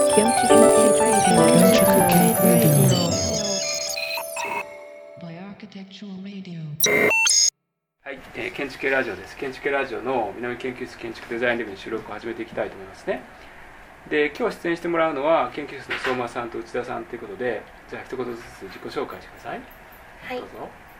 はい、建築系ラジオです。建築系ラジオの南研究室建築デザインレビューの収録を始めていきたいと思いますね。で、今日出演してもらうのは研究室の相馬さんと内田さんということで、じゃあ一言ずつ自己紹介してください。 はい、 どうぞ。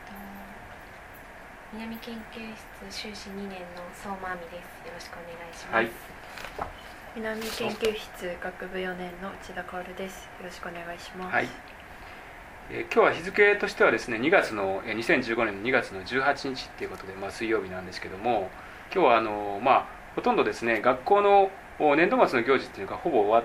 南研究室修士2年の相馬亜美です。よろしくお願いします。 はい、 南研究室学部4年の内田薫です。よろしくお願いします。 はい。今日は日付としてはですね、2015年の2月の18日ということで、水曜日なんですけども、今日はほとんどですね、学校の年度末の行事っていうのがほぼ終わって、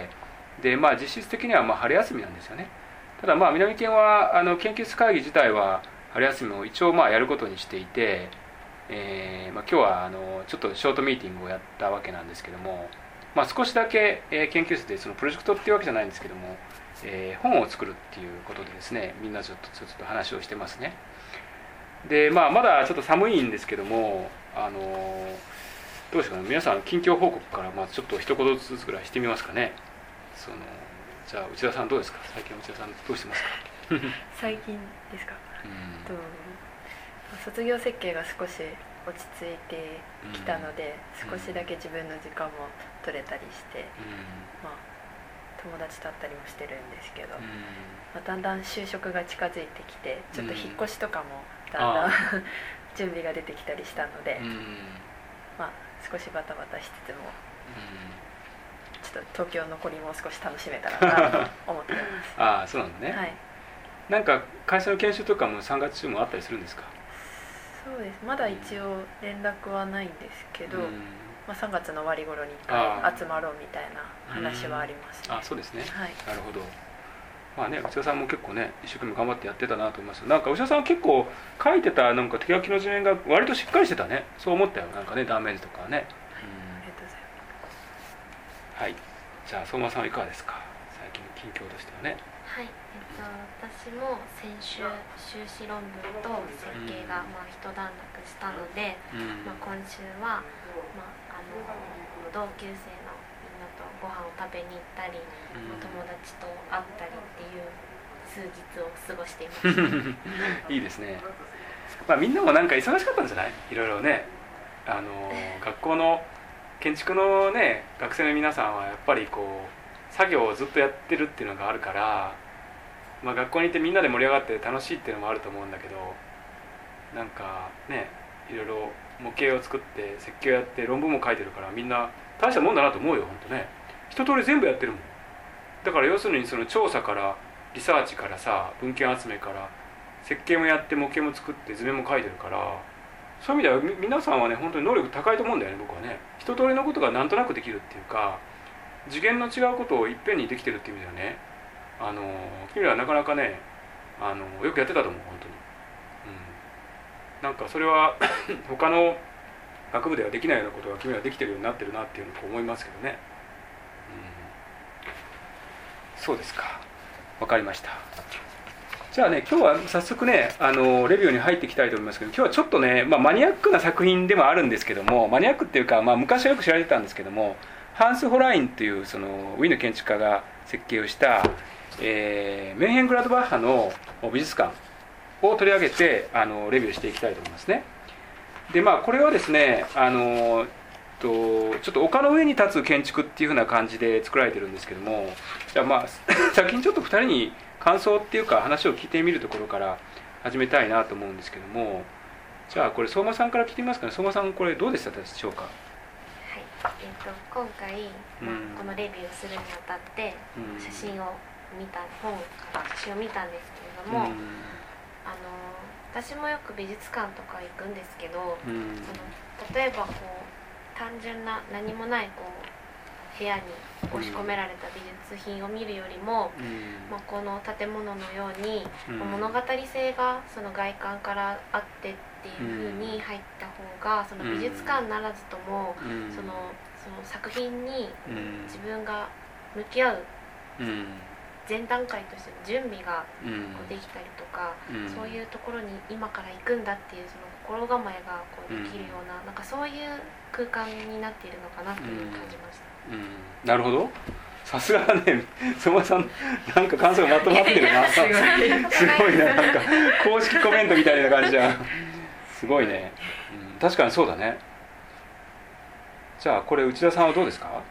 で、実質的には春休みなんですよね。ただ南研は研究室会議自体は春休みを一応やることにしていて、今日はちょっとショートミーティングをやったわけなんですけども、少しだけ、研究室でそのプロジェクトっていうわけじゃないんですけども、本を作るっていうことでですね、みんなちょっと話をしてますね。で、まだちょっと寒いんですけども、どうですかね、皆さん近況報告からちょっと一言ずつぐらいしてみますかね。じゃあ内田さんどうですか。最近内田さんどうしてますか。 最近ですか。卒業設計が少し落ち着いてきたので、少しだけ自分の時間も取れたりして、友達と会ったりもしてるんですけど、だんだん就職が近づいてきて、ちょっと引っ越しとかもだんだん準備が出てきたりしたので、少しバタバタしつつも、ちょっと東京残りもう少し楽しめたらなと思っています。 そうなのね。 はい。 なんか会社の研修とかも3月中もあったりするんですか。 そうです。まだ一応連絡はないんですけど、3月の終わり頃に一回集まろうみたいな話はありますね。 そうですね。 はい。 なるほど。内田さんも結構ね、一生懸命頑張ってやってたなと思います。なんか内田さんは結構書いてたなんか手書きの図面が割としっかりしてたね。そう思ったよ。なんかね、断面図とかね。 ありがとうございます。 はい。じゃあ相馬さんはいかがですか。最近の近況としてはね。 はい、私も先週修士論文と設計が一段落したので、今週は、同級生のみんなとご飯を食べに行ったり、友達と会ったりっていう数日を過ごしていました。 いいですね。みんなもなんか忙しかったんじゃない？いろいろね。学校の建築のね学生の皆さんはやっぱり作業をずっとやってるっていうのがあるから、学校に行ってみんなで盛り上がって楽しいっていうのもあると思うんだけど、なんかね、いろいろ模型を作って設計をやって論文も書いてるから、みんな大したもんだなと思うよ。本当ね、一通り全部やってるもん。だから要するにその調査からリサーチからさ、文献集めから設計もやって模型も作って図面も書いてるから、そういう意味では皆さんはね本当に能力高いと思うんだよね。僕はね、一通りのことがなんとなくできるっていうか、次元の違うことをいっぺんにできてるっていう意味ではね、君らはなかなかねよくやってたと思う。本当に。なんかそれは他の学部ではできないようなことが君らはできてるようになってるなっていうのを思いますけどね。そうですか。わかりました。じゃあね、今日は早速ねレビューに入っていきたいと思いますけど、今日はちょっとね、マニアックな作品でもあるんですけども、マニアックっていうか、昔はよく知られてたんですけども、ハンス・ホラインというそのウィーンの建築家が設計をした、メンヘングラドバッハの美術館を取り上げてレビューしていきたいと思いますね。でこれはですねちょっと丘の上に立つ建築っていう風な感じで作られてるんですけども、じゃあ先にちょっと2人に感想っていうか話を聞いてみるところから始めたいなと思うんですけども、じゃあこれ相馬さんから聞いてみますかね。相馬さん、これどうでしたでしょうか。 今回、このレビューをするにあたって、本から写真を見たんですけれども、私もよく美術館とか行くんですけど、例えば単純な何もない部屋に押し込められた美術品を見るよりも、この建物のように、物語性がその外観からあってっていう風に入った方が、その美術館ならずとも、その作品に自分が向き合う前段階としての準備ができたりとか、そういうところに今から行くんだっていうその心構えができるような、なんかそういう空間になっているのかなという感じました。 なるほど。 さすがね相馬さんなんか感想がまとまってるなすごいな、なんか公式コメントみたいな感じじゃんすごいね、確かにそうだね。じゃあこれ内田さんはどうですか？はい、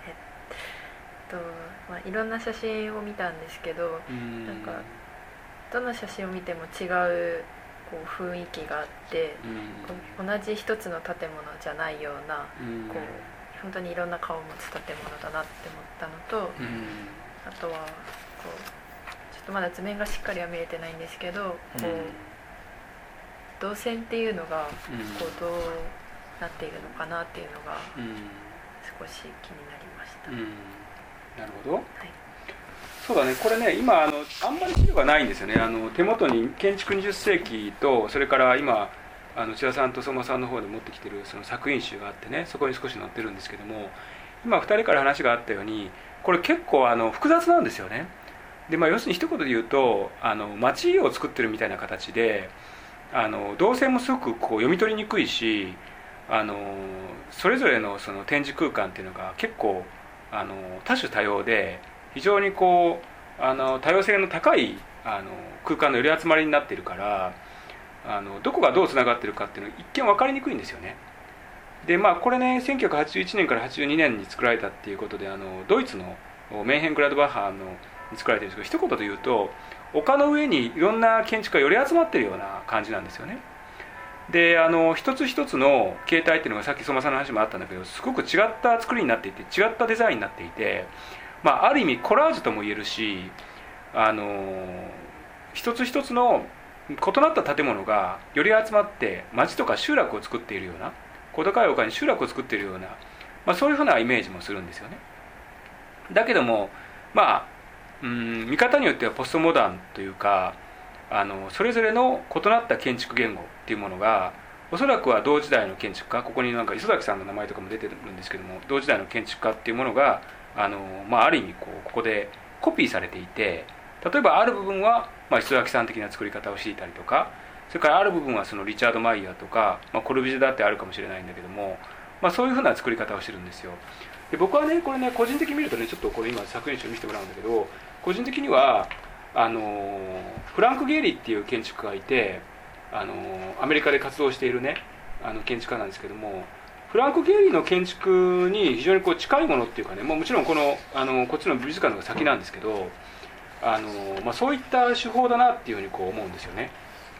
いろんな写真を見たんですけど、なんかどの写真を見ても違うこう雰囲気があって、同じ一つの建物じゃないような、こう本当にいろんな顔を持つ建物だなって思ったのと、あとはこうちょっとまだ図面がしっかりは見れてないんですけど、こう動線っていうのがこうどうなっているのかなっていうのが少し気になりました。 なるほど、はい、そうだね。これね今あんまり資料がないんですよね。手元に建築20世紀とそれから今内田さんと相馬さんの方で持ってきてるその作品集があってね、そこに少し載ってるんですけども、今2人から話があったようにこれ結構複雑なんですよね。で、要するに一言で言うと街を作ってるみたいな形で動線もすごくこう読み取りにくいし、それぞれのその展示空間っていうのが結構多種多様で非常にこう多様性の高い空間の寄り集まりになっているから、どこがどうつながっているかっていうのは一見分かりにくいんですよね。でこれね1981年から82年に作られたっていうことでドイツのメンヘングラドバッハに作られてるんですけど、一言で言うと丘の上にいろんな建築が寄り集まっているような感じなんですよね。で一つ一つの形態っていうのがさっき相馬さんの話もあったんだけど、すごく違った作りになっていて違ったデザインになっていて、ある意味コラージュとも言えるし、一つ一つの異なった建物がより集まって町とか集落を作っているような、小高い丘に集落を作っているような、そういうふうなイメージもするんですよね。だけども見方によってはポストモダンというかそれぞれの異なった建築言語っていうものがおそらくは同時代の建築家、ここになんか磯崎さんの名前とかも出てるんですけども、同時代の建築家っていうものがある意味ここでコピーされていて、例えばある部分は磯崎さん的な作り方をしていたりとか、それからある部分はそのリチャード・マイヤーとか、コルビジェだってあるかもしれないんだけども、そういうふうな作り方をしてるんですよ。で僕はねこれね個人的に見るとね、ちょっとこれ今作品集見せてもらうんだけど、個人的にはフランク・ゲーリーっていう建築家がいてアメリカで活動しているね建築家なんですけども、フランク・ゲーリーの建築に非常にこう近いものっていうかね、もちろんこっちの美術館の方が先なんですけどそういった手法だなっていうふうにこう思うんですよね。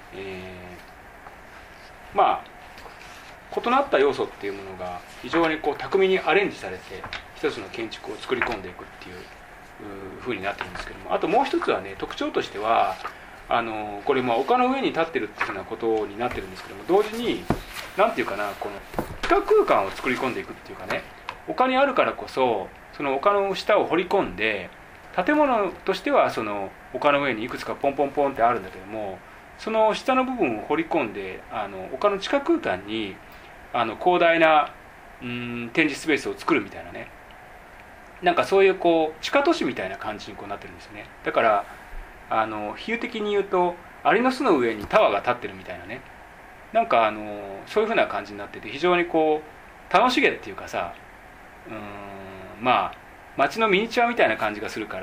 異なった要素っていうものが非常にこう巧みにアレンジされて一つの建築を作り込んでいくっていう風になってるんですけども、あともう一つはね特徴としてはこれ丘の上に立ってるっていうようなことになってるんですけども、同時に何ていうかな、この地下空間を作り込んでいくっていうかね、丘にあるからこそその丘の下を掘り込んで、建物としてはその丘の上にいくつかポンポンポンってあるんだけども、その下の部分を掘り込んで丘の地下空間に広大な展示スペースを作るみたいなね、なんかそういうこう地下都市みたいな感じにこうなってるんですね。だから比喩的に言うとアリの巣の上にタワーが立ってるみたいなね、なんかそういう風な感じになってて、非常にこう楽しげっていうかさ、街のミニチュアみたいな感じがするから、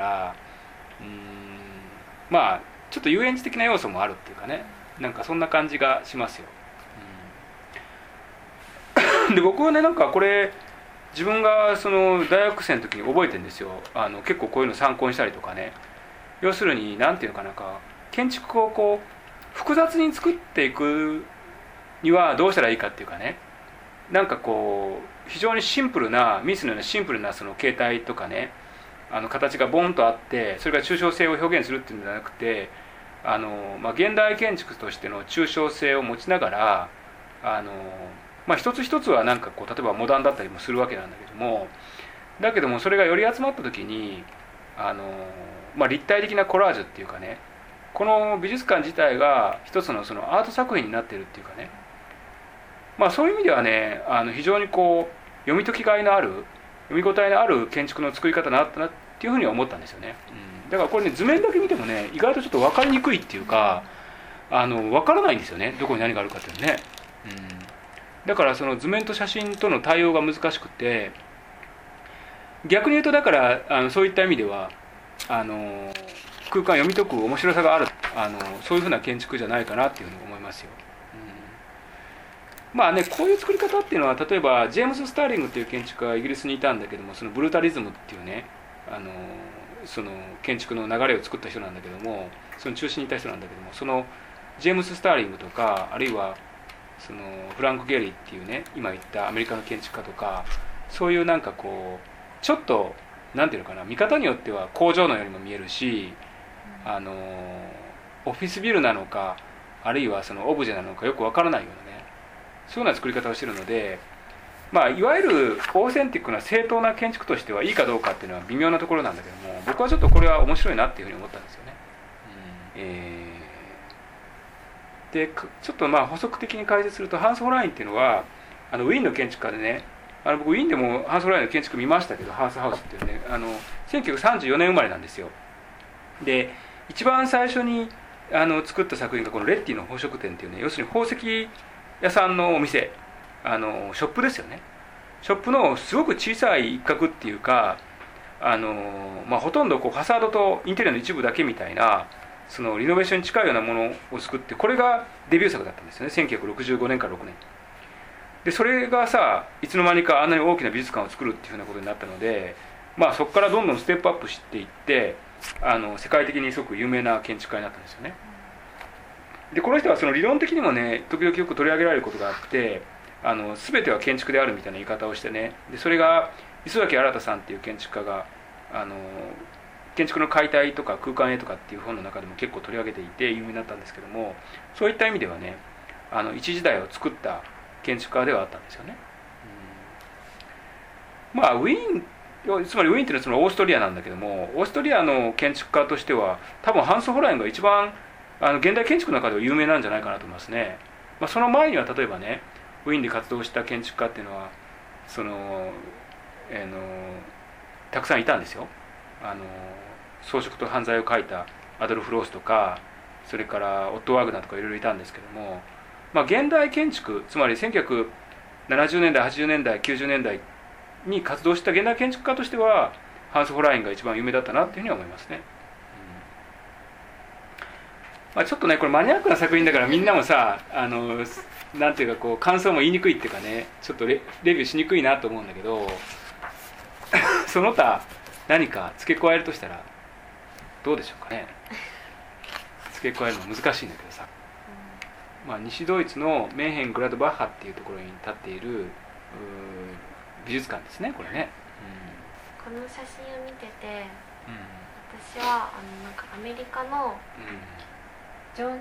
ちょっと遊園地的な要素もあるっていうかね、なんかそんな感じがしますよ。で僕はねなんかこれ自分がその大学生の時に覚えてるんですよ。結構こういうの参考にしたりとかね、要するに何ていうのかな、建築をこう複雑に作っていくにはどうしたらいいかっていうかね、なんかこう非常にシンプルなミスのようなシンプルなその形態とかね形がボンとあって、それが抽象性を表現するっていうんじゃなくて現代建築としての抽象性を持ちながら一つ一つはなんかこう例えばモダンだったりもするわけなんだけども、だけどもそれがより集まった時に立体的なコラージュっていうかね、この美術館自体が一つのそのアート作品になっているっていうかね、そういう意味ではね非常にこう読み解きがいのある、読み応えのある建築の作り方になったなっていうふうには思ったんですよね。だからこれね図面だけ見てもね意外とちょっと分かりにくいっていうか分からないんですよね、どこに何があるかっていうね。だからその図面と写真との対応が難しくて、 逆に言うとだからそういった意味では空間読み解く面白さがあるそういうふうな建築じゃないかなっていうふうに思いますよ。まあね、こういう作り方っていうのは例えばジェームス・スターリングっていう建築家がイギリスにいたんだけども、そのブルータリズムっていうねその建築の流れを作った人なんだけども、その中心にいた人なんだけども、そのジェームス・スターリングとかあるいはそのフランク・ゲリーっていうね今言ったアメリカの建築家とか、そういうなんかこうちょっとなんていうのかな、見方によっては工場のようにも見えるし、オフィスビルなのかあるいはそのオブジェなのかよくわからないようなね、そういうような作り方をしているので、まあ、いわゆるオーセンティックな正当な建築としてはいいかどうかっていうのは微妙なところなんだけども、僕はちょっとこれは面白いなっていうふうに思ったんですよね。でちょっとまあ補足的に解説すると、ハンス・ホラインっていうのはウィーンの建築家でね、僕ウィーンでもハンス・ホラインの建築見ましたけど、ハウスハウスっていうね1934年生まれなんですよ。で一番最初に作った作品がこのレッティの宝飾店っていうね、要するに宝石屋さんのお店、ショップですよね。ショップのすごく小さい一角っていうかまあ、ほとんどこうファサードとインテリアの一部だけみたいなそのリノベーションに近いようなものを作って、これがデビュー作だったんですよね、1965年から6年で。それがさ、いつの間にかあんなに大きな美術館を作るっていうふうなことになったので、まあ、そこからどんどんステップアップしていって世界的にすごく有名な建築家になったんですよね。でこの人はその理論的にもね時々よく取り上げられることがあって、全ては建築であるみたいな言い方をしてね、でそれが磯崎新さんっていう建築家が建築の解体とか空間絵とかっていう本の中でも結構取り上げていて有名になったんですけども、そういった意味ではね一時代を作った建築家ではあったんですよね。まあウィーン、つまりウィーンっていうのはそのオーストリアなんだけども、オーストリアの建築家としては多分ハンス・ホラインが一番現代建築の中では有名なんじゃないかなと思いますね。まあ、その前には例えばねウィーンで活動した建築家っていうのはたくさんいたんですよ。装飾と犯罪を描いたアドルフ・ロースとか、それからオット・ワーグナーとかいろいろいたんですけども、まあ、現代建築、つまり1970年代80年代90年代に活動した現代建築家としてはハンス・ホラインが一番有名だったなっていうふうには思いますね。まあ、ちょっとねこれマニアックな作品だからみんなもさなんていうかこう感想も言いにくいっていうかね、ちょっとレビューしにくいなと思うんだけどその他何か付け加えるとしたらどうでしょうかね。付け加えるの難しいんだけどさ、まあ、西ドイツのメンヘングラドバッハっていうところに立っている美術館ですね、これね。 この写真を見てて、私はなんかアメリカのジョン・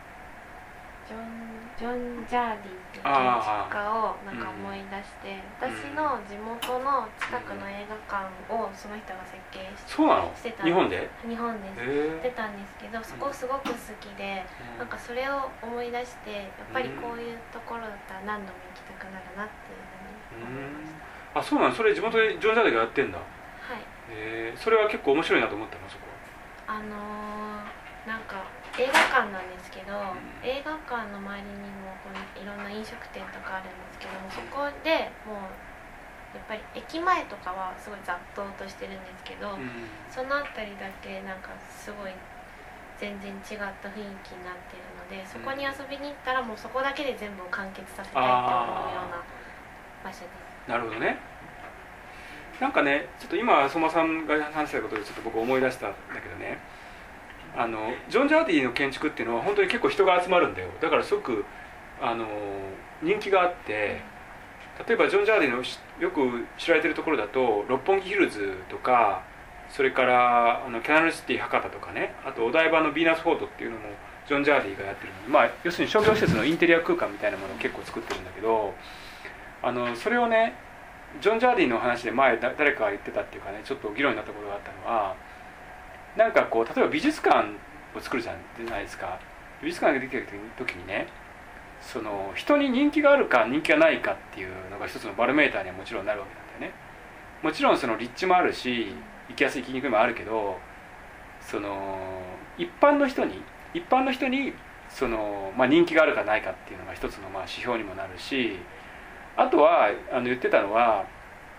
ジャーディっていう建築家をなんか思い出して、私の地元の近くの映画館をその人が設計してた。 日本で？ 日本でしてたんですけど、そこすごく好きで、なんかそれを思い出して、やっぱりこういうところだったら何度も行きたくなるなっていうふうに思いました。 あ、そうなの。それ地元でジョン・ジャーディがやってんだ。 はい。 それは結構面白いなと思ったの、そこは。 なんか映画館なんですけど、映画館の周りにもいろんな飲食店とかあるんですけども、そこでもうやっぱり駅前とかはすごい雑踏としてるんですけど、その辺りだけなんかすごい全然違った雰囲気になってるので、そこに遊びに行ったらもうそこだけで全部を完結させたいって思うような場所です。 なるほどね。なんかね、ちょっと今相馬さんが話したことでちょっと僕思い出したんだけどね、ジョン・ジャーディの建築っていうのは本当に結構人が集まるんだよ。だからすごく人気があって、例えばジョン・ジャーディのよく知られてるところだと六本木ヒルズとか、それからキャナルシティ博多とかね、あとお台場のヴィーナスフォートっていうのもジョン・ジャーディがやってるので、まあ、要するに商業施設のインテリア空間みたいなものを結構作ってるんだけど、それをねジョン・ジャーディの話で前誰かが言ってたっていうかね、ちょっと議論になったことがあったのは、なんかこう例えば美術館を作るじゃないですか。美術館ができた時にね、その人に人気があるか人気がないかっていうのが一つのバロメーターにはもちろんなるわけなんだよね。もちろんその立地もあるし行きやすい行きにくいもあるけど、その一般の人にその、まあ、人気があるかないかっていうのが一つのまあ指標にもなるし、あとは言ってたのは、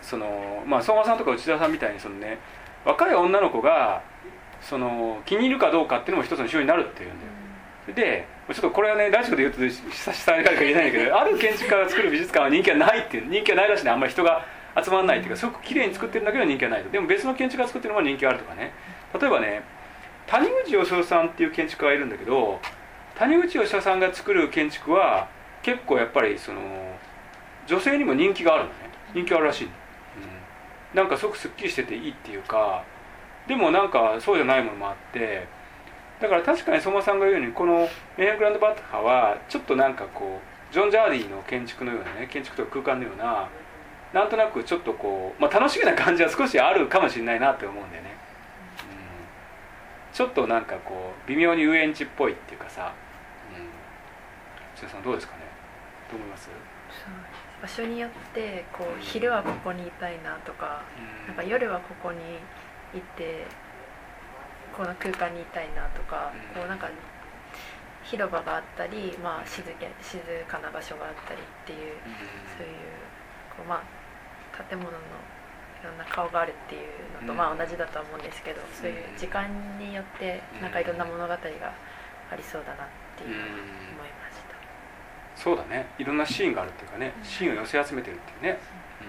そのまあ相馬さんとか内田さんみたいにそのね若い女の子がその気に入るかどうかっていうのも一つの指標になるっていうんだよ。でちょっとこれはねラジオで言うと差し支えがあるか言えないんだけど、ある建築家が作る美術館は人気はないっていう、人気はないらしいね。あんまり人が集まらないっていうか、すごく綺麗に作ってるんだけど人気はないと。でも別の建築家が作ってるのは人気があるとかね。例えばね谷口義雄さんっていう建築家がいるんだけど、谷口義雄さんが作る建築は結構やっぱりその女性にも人気があるのね。人気があるらしい、なんかすごくすっきりしてていいっていうか、でもなんかそうじゃないものもあって、だから確かに相馬さんが言うようにこのメイングランドバッハはちょっとなんかこうジョン・ジャーディの建築のようなね、建築とか空間のようななんとなくちょっとこう、まあ、楽しげな感じは少しあるかもしれないなって思うんだよね、ちょっとなんかこう微妙に遊園地っぽいっていうかさ、千田さんどうですかね、どう思います？ 場所によってこう昼はここにいたいなとか、なんか夜はここに行ってこの空間にいたいなとか、こうなんか広場があったり、まあ、静かな場所があったりっていう、そういうこう、まあ、建物のいろんな顔があるっていうのと、まあ、同じだとは思うんですけど、そういう時間によってなんかいろんな物語がありそうだなっていう思いました。 そうだね、いろんなシーンがあるっていうかね、シーンを寄せ集めてるっていうね、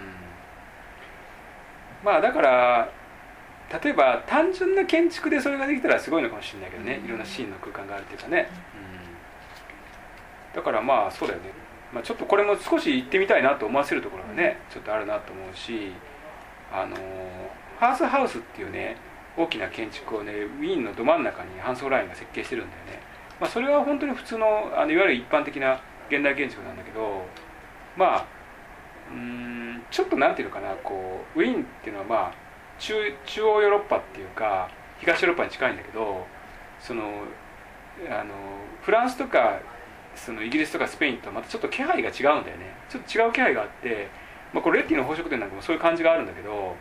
まあだから例えば単純な建築でそれができたらすごいのかもしれないけどね、いろんなシーンの空間があるっていうかね、だからまあそうだよね、まあ、ちょっとこれも少し行ってみたいなと思わせるところがねちょっとあるなと思うし、ハースハウスっていうね大きな建築をねウィーンのど真ん中にハンス・ホラインが設計してるんだよね、まあ、それは本当に普通の、いわゆる一般的な現代建築なんだけど、まあちょっとなんていうのかな、こうウィーンっていうのはまあ中央ヨーロッパっていうか東ヨーロッパに近いんだけど、そのフランスとかそのイギリスとかスペインとまたちょっと気配が違うんだよね。ちょっと違う気配があって、まあ、これレッティの宝飾店なんかもそういう感じがあるんだけど、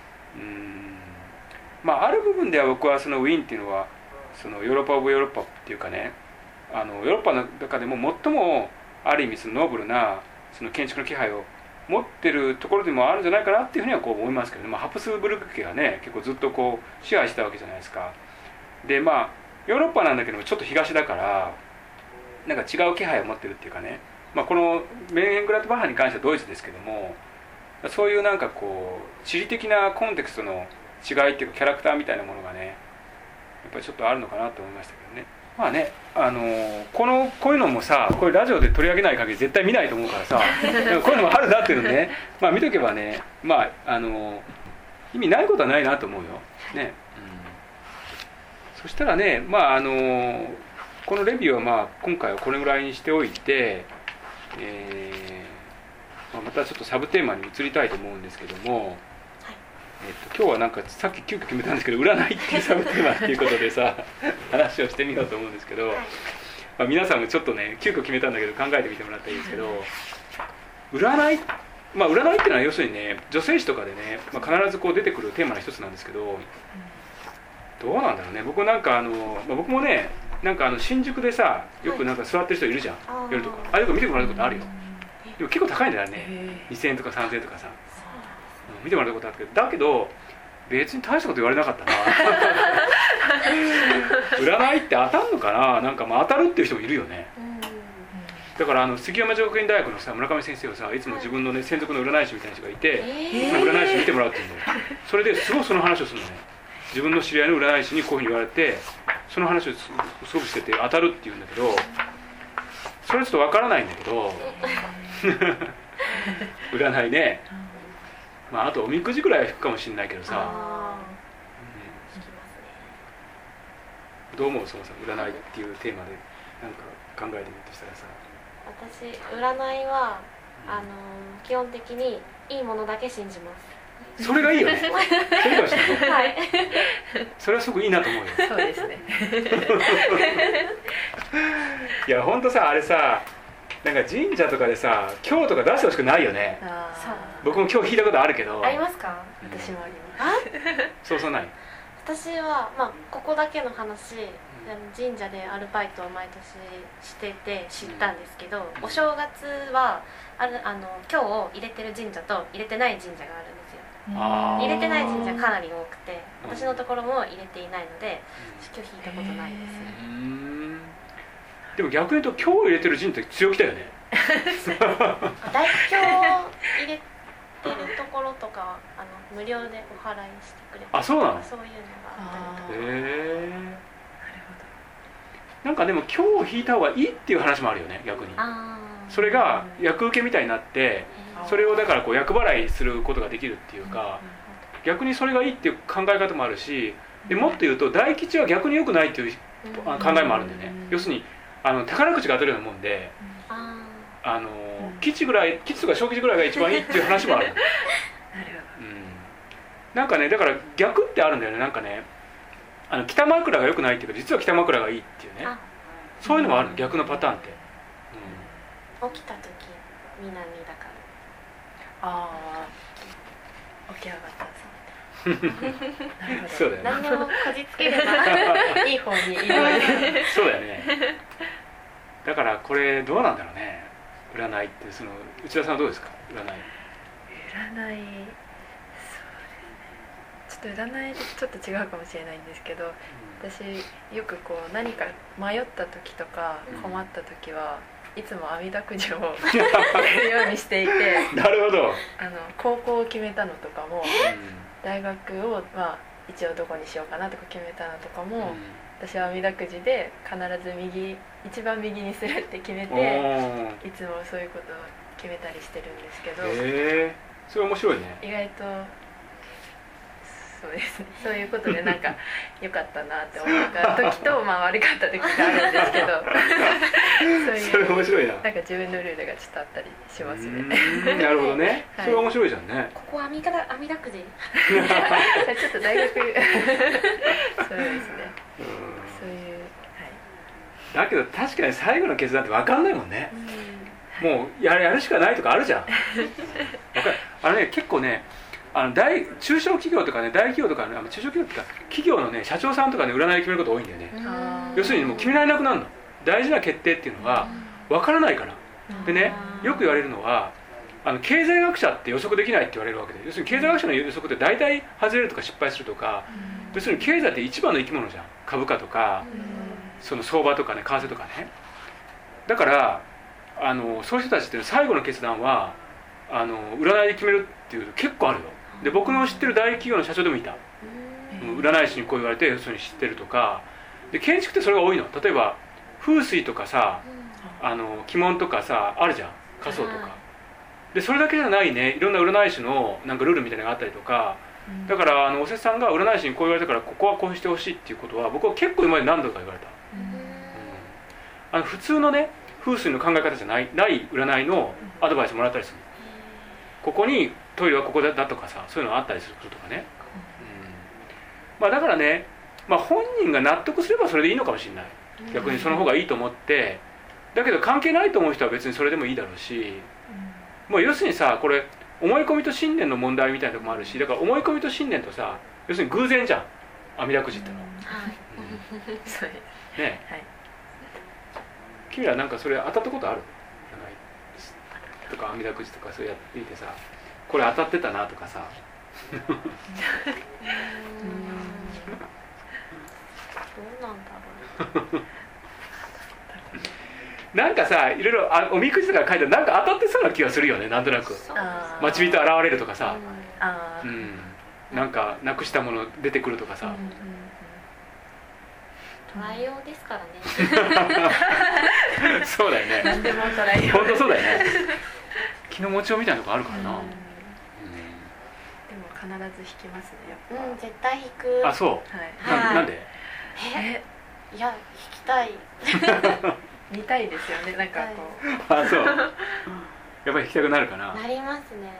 まあある部分では僕はそのウィーンっていうのはそのヨーロッパオブヨーロッパっていうかね、ヨーロッパの中でも最もある意味そのノーブルなその建築の気配を持ってるところでもあるんじゃないかなっていうふうにはこう思いますけどね、まあ、ハプスブルク家がね結構ずっとこう支配したわけじゃないですか。でまあヨーロッパなんだけどもちょっと東だからなんか違う気配を持ってるっていうかね、まあ、このメンヘングラッドバッハに関してはドイツですけども、そういうなんかこう地理的なコンテクストの違いっていうかキャラクターみたいなものがねやっぱりちょっとあるのかなと思いましたけどね。まあね、こういうのもさ、こういうラジオで取り上げない限り絶対見ないと思うからさこういうのもあるなっていうのね、まあ見とけばね、まあ意味ないことはないなと思うよね、そしたらね、まあこのレビューはまあ今回はこれぐらいにしておいて、またちょっとサブテーマに移りたいと思うんですけども、今日はなんかさっき急遽決めたんですけど占いっていうサブテーマっていうことでさ話をしてみようと思うんですけど、まあ、皆さんもちょっとね急遽決めたんだけど考えてみてもらったらいいんですけど、占いっていうのは要するにね女性誌とかでね、まあ、必ずこう出てくるテーマの一つなんですけど、どうなんだろうね。僕なんか僕もねなんか新宿でさよくなんか座ってる人いるじゃん、夜とかよく見てもらうことあるよ。でも結構高いんだよね、2000円とか3000円とかさ見てもらったことあるけど、だけど別に大したこと言われなかったな占いって当たんのかな、なんかまあ当たるっていう人もいるよね。だから杉山女学院大学のさ村上先生はさいつも自分のね専属の占い師みたいな人がいて、占い師見てもらうって言うんだよ。それですごいその話をするのね。自分の知り合いの占い師にこういうふうに言われてその話をすごくしてて当たるって言うんだけど、それはちょっとわからないんだけど占いね、まあ、あとおみくじぐらいは引くかもしれないけどさ、どう思うそのさ占いっていうテーマでなんか考えてみるとしたらさ。 私占いは基本的にいいものだけ信じます。 それがいいよねそれがしない、 はい、 それはすごくいいなと思うよ。 そうですねいやほんとさあれさなんか神社とかでさ今日とか出してほしくないよね。僕も今日引いたことあるけど。 ありますか？ 私もあります。 そうない。 私は、まあ、ここだけの話、神社でアルバイトを毎年してて知ったんですけど、お正月は今日入れてる神社と入れてない神社があるんです入れてない神社かなり多くて、私のところも入れていないので今日引いたことないですね。 でも逆に言うと今日入れてる神って強気だよね。 大凶入れてるところとかは無料でお払いしてくれて、 あ、そうなの。 そういうのがあったりとか。 なるほなんかでも今日引いた方がいいっていう話もあるよね、逆に。それが厄受けみたいになって、それをだからこう厄払いすることができるっていうか、逆にそれがいいっていう考え方もあるし、でもっと言うと大吉は逆に良くないっていう考えもあるんだよね。要するに宝くじが当たるようなもんで、吉とか小吉ぐらいが一番いいっていう話もある。なんかね、だから逆ってあるんだよね。なんかね、北枕が良くないっていうか、実は北枕がいいっていうね、そういうのもある、逆のパターンって。 起きた時南だから、 起き上がったそうだよね。 何でもこじつければいい方にいる。 そうだよね。だからこれどうなんだろうね、占いって。内田さんはどうですか、占い。 ちょっと占いとちょっと違うかもしれないんですけど、私よくこう何か迷った時とか困った時はいつも阿弥陀くじをやるようにしていてなるほど。 高校を決めたのとかも、大学を一応どこにしようかなとか決めたのとかも、私は阿弥陀くじで必ず一番右にするって決めて、いつもそういうことを決めたりしてるんですけど、 それ面白いね。 意外とそうですね、そういうことでなんか良かったなって思った時と悪かった時があるんですけどそれ面白いな。 なんか自分のルールがちょっとあったりしますね。 なるほどね、それ面白いじゃんね。 ここは阿弥陀くじ。 ちょっと大学そうですね、そういう、 だけど確かに最後の決断って分かんないもんね。もうやるしかないとかあるじゃん。結構ね、中小企業とかね、大企業とかね、中小企業とか企業のね、社長さんとかね、占い決めること多いんだよね。要するにもう決められなくなるの。大事な決定っていうのは分からないから。でね、よく言われるのは経済学者って予測できないって言われるわけで、要するに経済学者の予測って大体外れるとか失敗するとか、要するに経済って一番の生き物じゃん。株価とかその相場とかね、為替とかね。だからそういう人たちって最後の決断は占いで決めるっていうと結構あるよ。で、僕の知ってる大企業の社長でもいた。占い師にこう言われてそれに知ってるとかで、建築ってそれが多いの。例えば風水とかさ、鬼門とかさあるじゃん、仮想とかで。それだけじゃないね、いろんな占い師のなんかルールみたいなのがあったりとか、だからおせさんが占い師にこう言われたからここはこうしてほしいっていうことは僕は結構今まで何度か言われた。普通のね、風水の考え方じゃない占いのアドバイスもらったりする。ここにトイレはここだとかさ、そういうのがあったりするとかね。だからね、本人が納得すればそれでいいのかもしれない。逆にその方がいいと思って、だけど関係ないと思う人は別にそれでもいいだろうし、もう要するにさ、これ思い込みと信念の問題みたいなところもあるし、だから思い込みと信念とさ、要するに偶然じゃん、阿弥陀くじっての。 そうですね。 君らなんかそれ当たったことある？とか阿弥陀くじとかそうやっていてさ、これ当たってたなとかさ。 どうなんだろう。 なんかさ、いろいろおみくじとか書いてなんか当たってそうな気がするよね、なんとなく。待ち人現れるとかさ、なんかなくしたもの出てくるとかさ。 捉えようですからね。 そうだよね。 何でも捉えよう。 本当そうだよね。気の持ちようみたいなとこあるからな。 でも必ず引きますね、やっぱ。 絶対引く。 あ、そう。なんで？ いや、引きたい。 見たいですよね、なんかこう。 あ、そう。やっぱり引きたくなるかな。 なりますね。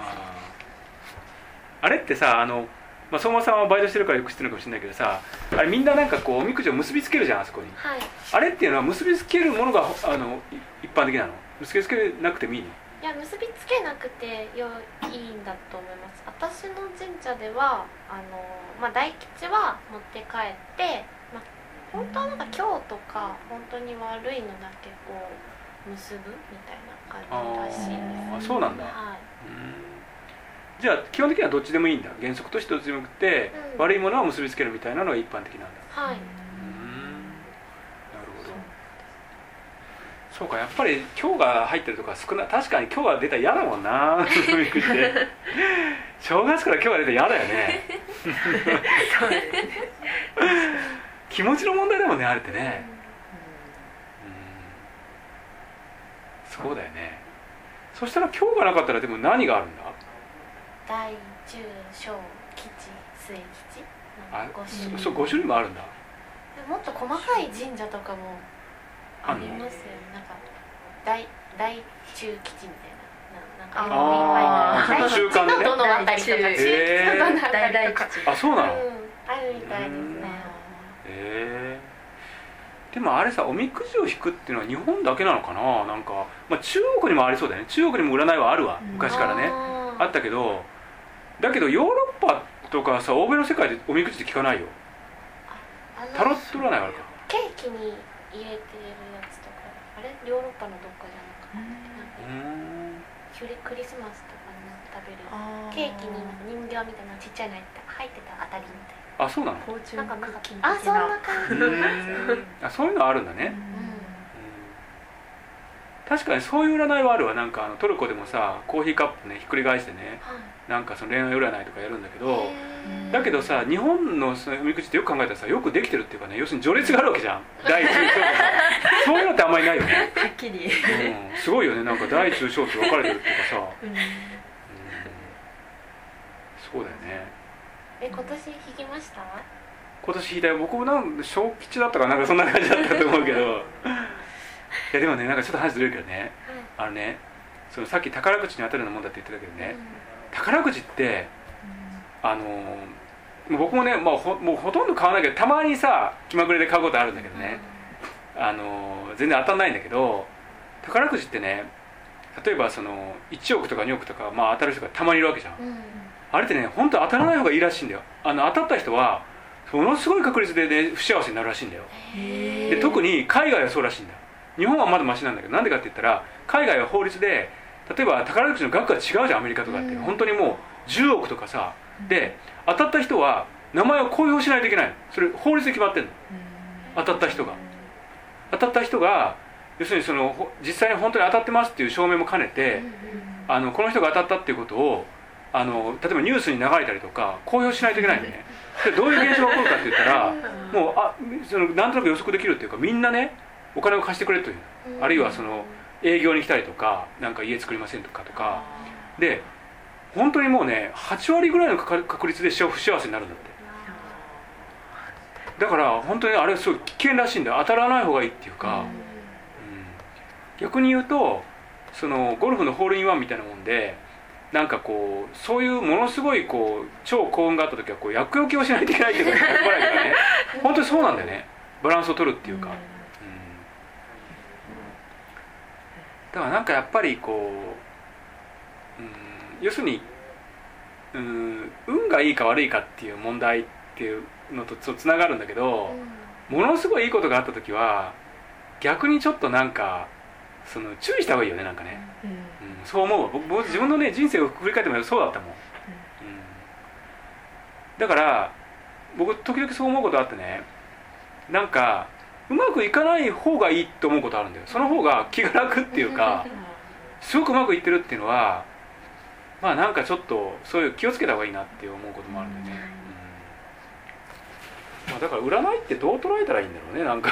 あれってさ、相馬さんはバイトしてるからよく知ってるのかもしれないけどさ、あれみんななんかこうおみくじを結びつけるじゃん、あそこに。あれっていうのは結びつけるものが一般的なの？結びつけなくてもいいの？ いや、結びつけなくていいんだと思います。私の神社では大吉は持って帰って、本当はなんか今日とか本当に悪いのだけこう結ぶみたいな感じらしいです。 そうなんだ。 じゃあ基本的にはどっちでもいいんだ。原則としてどっちでもよくて、悪いものを結びつけるみたいなのが一般的なんだ。 はい。 なるほど。そうか、やっぱり今日が入ってるとか少ない。確かに今日が出たら嫌だもんな。みくじで正月から今日が出たら嫌だよね。 そうですね。 気持ちの問題だもんね、あれってね。そうだよね。そしたら今日がなかったらでも何があるんだ？ 大中小吉末吉あ、 5種類。 そう、5種類もあるんだ。 もっと細かい神社とかもありますよね。なんか大中吉みたいな、なんかあー、 大中間でね。 どのあたりとか、中のどのあたりとか、 大あ、そうなの。 あるみたいですね。 でもあれさ、おみくじを引くっていうのは日本だけなのかな。なんか、まあ、中国にもありそうだよね。中国にも占いはあるわ、昔からね。あったけど、だけどヨーロッパとかさ、欧米の世界でおみくじって聞かないよ。タロット占いはあるか。 ケーキに入れてるやつとか、あれヨーロッパのどっかじゃなかった。クリスマスとかに食べるケーキに人形みたいなちっちゃいの入ってた当たりみたいな。 あ、そうなの。 なんかあ、そんな感じ。 あ、そういうのあるんだね。確かにそういう占いはあるわ。なんかトルコでもさ、コーヒーカップねひっくり返してね、なんかその恋愛占いとかやるんだけど、だけどさ、日本のそのおみくじってよく考えたらさ、よくできてるっていうかね、要するに序列があるわけじゃん。大中小とかそういうのってあんまりないよね。 はっきり、 すごいよね。なんか大中小って分かれてるっていうかさ、そうだよね。 今年弾きました？ 今年弾いたよ。僕も小吉だったかなんかそんな感じだったと思うけどいやでもね、なんかちょっと話ずれるけどね、そのさっき宝くじに当たるようなもんだって言ってたけどね、宝くじって僕もね、もうほとんど買わないけど、たまにさ気まぐれで買うことあるんだけどね、全然当たんないんだけど、宝くじってね、例えばその1億とか2億とか、まあ、当たる人がたまにいるわけじゃん、あれってね、本当当たらない方がいいらしいんだよ。当たった人はものすごい確率でね、不幸せになるらしいんだよ。で、特に海外はそうらしいんだよ。日本はまだマシなんだけど、なんでかって言ったら、海外は法律で、例えば宝くじの額が違うじゃん、アメリカとかって。本当にもう10億とかさ、で当たった人は名前を公表しないといけないの。それ法律で決まってんの。当たった人が要するにその実際に本当に当たってますっていう証明も兼ねて、この人が当たったっていうことを例えばニュースに流れたりとか公表しないといけないんでね。でどういう現象が起こるかって言ったら、もうなんとなく予測できるっていうか、みんなねお金を貸してくれという、あるいはその営業に来たりとか、なんか家作りませんとかで、本当にもうね8割ぐらいの確率で不幸せになるんだって。だから本当にあれすごい危険らしいんだよ。当たらない方がいいっていうか、逆に言うとそのゴルフのホールインワンみたいなもんで、なんかこうそういうものすごいこう超幸運があった時はこう厄除けをしないといけないっていうか、厄払いとかね本当にそうなんだよね。バランスを取るっていうか、だからなんかやっぱりこう、要するに運がいいか悪いかっていう問題っていうのとつながるんだけど、ものすごいいいことがあった時は逆にちょっとなんかその注意した方がいいよね。なんかね、そう思うわ。僕自分のね人生を振り返ってもそうだったもん、だから僕時々そう思うことあってね、なんかうまくいかない方がいいと思うことあるんだよ。その方が気が楽っていうか、すごくうまくいってるっていうのはまあなんかちょっとそういう気をつけた方がいいなって思うこともあるんでね、まあ、だから占いってどう捉えたらいいんだろうね。なんか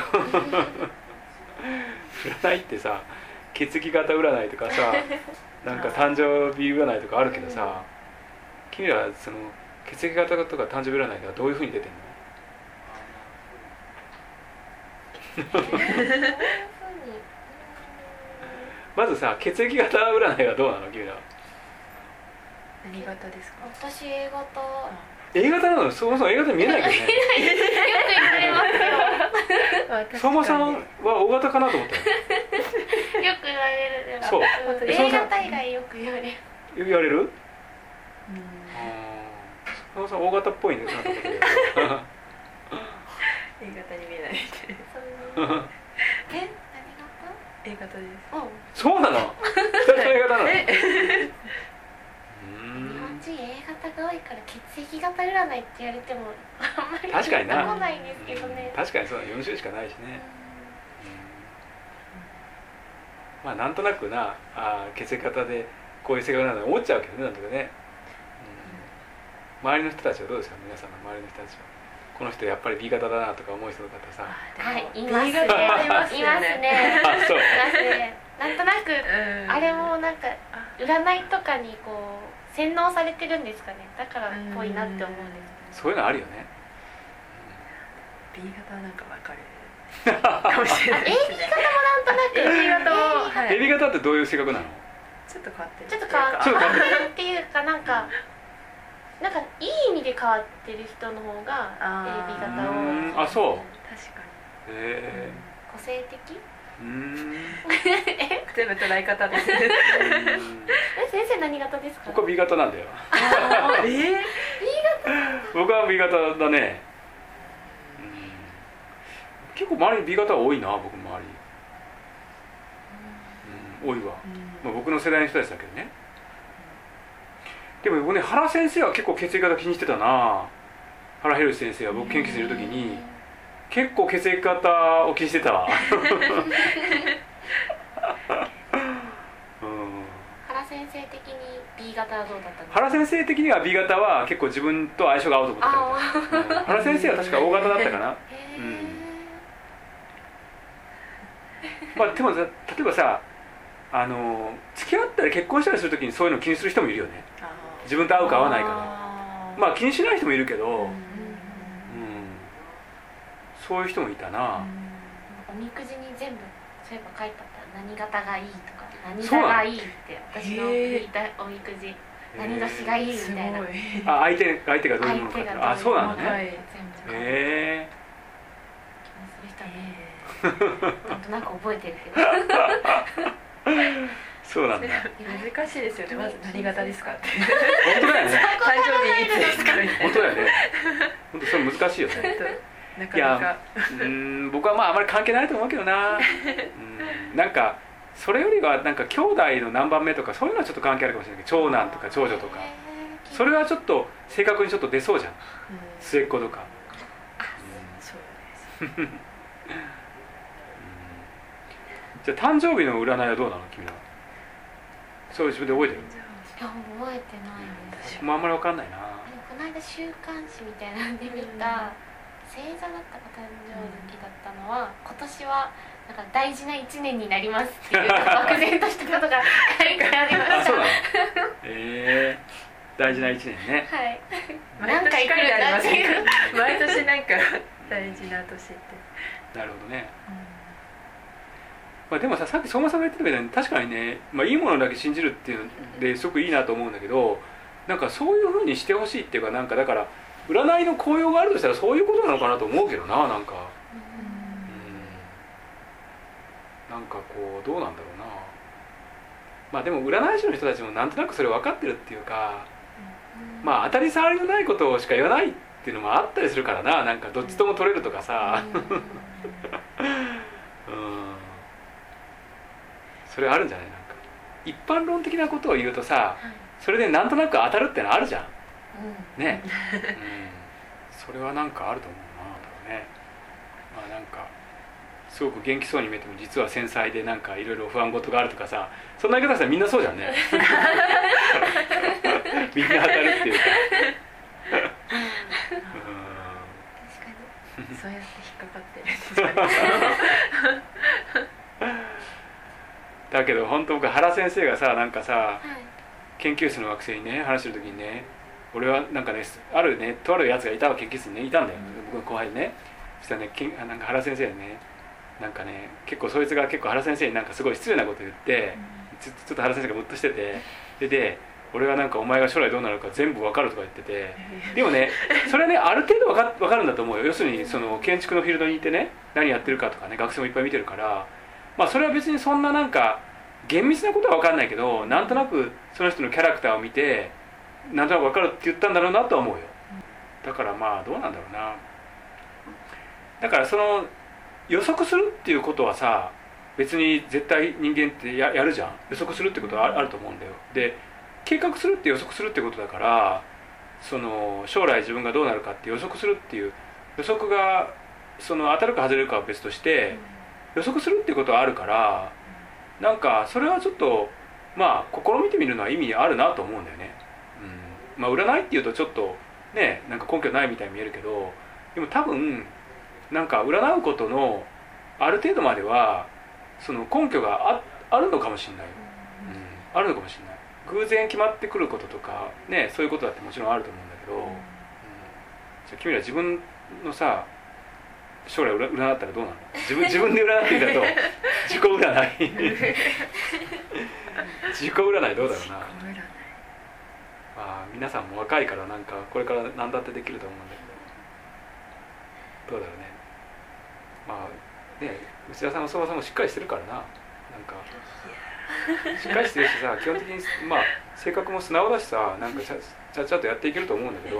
占いってさ、血液型占いとかさ、なんか誕生日占いとかあるけどさ、君らその血液型とか誕生日占いではどういうふうに出てんの？まずさ、血液型占いはどうなの？君ら何型ですか？ 私 A 型。 A 型なの？そもそも A 型見えないけどね。 よく言われますよ。 相馬さんは O 型かなと思ったよ。 よく言われる。 そう。 A 型以外よく言われる。 言われる？相馬さん O 型っぽいね。なんか A 型に見えない。 何型？ A 型です。 そうなの？2人とも A 型なの？ 日本人 A いから血液型占いって言われてもあんまり確かにな来ないんですけどね。 確かにそうだ、4種類しかないしね、まあなんとなくな血液型でこういう性格なんだと思っちゃうけどね、なんとかね、周りの人たちはどうですか、皆さんの周りの人たちはこの人やっぱり B 型だなとか思う人の方さ。 はい、いますね。 いますいますね。 あ、そう。 いますね。なんとなくあれもなんか占いとかにこう洗脳されてるんですかね。だからっぽいなって思うんです。 そういうのあるよね。 B 型はなんかわかるかもしれないですね。 AB 型もなんとなく AB 型も、はい、 AB 型ってどういう性格なの？ ちょっと変わってる。 ちょっと変わってるっていうか、なんかいい意味で変わってる人の方が AB 型を。 あ、そう。 確かに。 個性的？ 全部捉え方です。 先生何型ですか？ 僕は B 型なんだよ。 B 型？ 僕は B 型だね。結構周りに B 型多いな、僕の周り。多いわ。まあ、僕の世代の人たちだけどね。でも僕ね、原先生は結構血液型気にしてたな。原宏先生は僕研究室にいる時に結構血液型を気にしてたわ。 原先生的に B 型はどうだったんですか？ 原先生的には B 型は結構自分と相性が合うと思ってた。原先生は確か O 型だったかな。まあでも例えばさ、付き合ったり結婚したりするときにそういうの気にする人もいるよね。自分と合うか合わないかで。まあ気にしない人もいるけど、そういう人もいたな。 おみくじに全部そういえば書いてあったら何型がいいとか何座がいいって私の引いたおみくじ何年がいいみたいな。 あ、相手がどういうものかって。あ、そうなんだね。 なんとなく覚えてるけど。 そうなんだ。 難しいですよね。まず何型ですかって。 本当だよね。 誕生日いつですかみたいな。 本当だよね。本当それ難しいよね。 なかなか。 僕はまああまり関係ないと思うけどな。なんかそれよりはなんか兄弟の何番目とかそういうのはちょっと関係あるかもしれないけど、長男とか長女とか、それはちょっと正確にちょっと出そうじゃん。末っ子とか。そうです。じゃあ誕生日の占いはどうなの、君は？そう自分で覚えてる？ いや覚えてないです。 もうあんまり分かんないな。 この間週刊誌みたいなんで見た星座だったか誕生日だったのは、今年はなんか大事な1年になりますっていう漠然としたことが書いてありました。 あ、そうなの？大事な1年ね。 はい。 何回来るんだっていう。毎年なんか大事な年って。 なるほどね。まあ、でもさっき相馬さんが言ってたけど、確かにね、まあ、いいものだけ信じるっていうのですごくいいなと思うんだけど、なんかそういうふうにしてほしいっていうか、なんかだから占いの効用があるとしたらそういうことなのかなと思うけどな。なんかなんかこうどうなんだろうな。まあでも占い師の人たちもなんとなくそれ分かってるっていうか、まあ当たり障りのないことしか言わないっていうのもあったりするからな。なんかどっちとも取れるとかさ。それあるんじゃない？なんか一般論的なことを言うとさ、それでなんとなく当たるってのあるじゃん。ね。それはなんかあると思うな。多分ね。まあなんかすごく元気そうに見えても実は繊細でなんかいろいろ不安事があるとかさ、そんな言い方したらみんなそうじゃんね。みんな当たるっていうか。 確かに。そうやって引っかかってるんですか。 だけど本当僕原先生がさ、なんかさ、研究室の学生にね話してる時にね、俺はなんかね、あるねとあるやつがいたわ、研究室にねいたんだよ、僕の後輩にね。そしたらね、なんか原先生にね、なんかね、結構そいつが結構原先生になんかすごい失礼なこと言って、ちょっと原先生がムッとしてて、で俺はなんかお前が将来どうなるか全部わかるとか言ってて、でもねそれはねある程度わかるんだと思うよ。要するにその建築のフィールドにいてね、何やってるかとかね、学生もいっぱい見てるから、まあそれは別にそんななんか厳密なことは分かんないけど、なんとなくその人のキャラクターを見てなんとなく分かるって言ったんだろうなとは思うよ。だからまあどうなんだろうな。だからその予測するっていうことはさ、別に絶対人間ってやるじゃん。予測するってことはあると思うんだよ。で計画するって予測するってことだから、 その将来自分がどうなるかって予測するっていう予測がその当たるか外れるかは別として予測するっていうことはあるから、なんかそれはちょっとまあ試みてみるのは意味あるなと思うんだよね、まあ占いっていうとちょっとねなんか根拠ないみたいに見えるけど、でも多分なんか占うことのある程度まではその根拠があるのかもしれない、あるのかもしれない。偶然決まってくることとかね、そういうことだってもちろんあると思うんだけど、じゃあ君ら自分のさ将来占ったらどうなの？自分で占ってみたと自己占い自己占いどうだろうな。まあ皆さんも若いからなんかこれから何だってできると思うんだけど、どうだろうね。まあね、内田さんのそもそもしっかりしてるからな、なんかしっかりしてるしさ、基本的にまあ性格も素直だしさ、なんかちゃっとやっていけると思うんだけど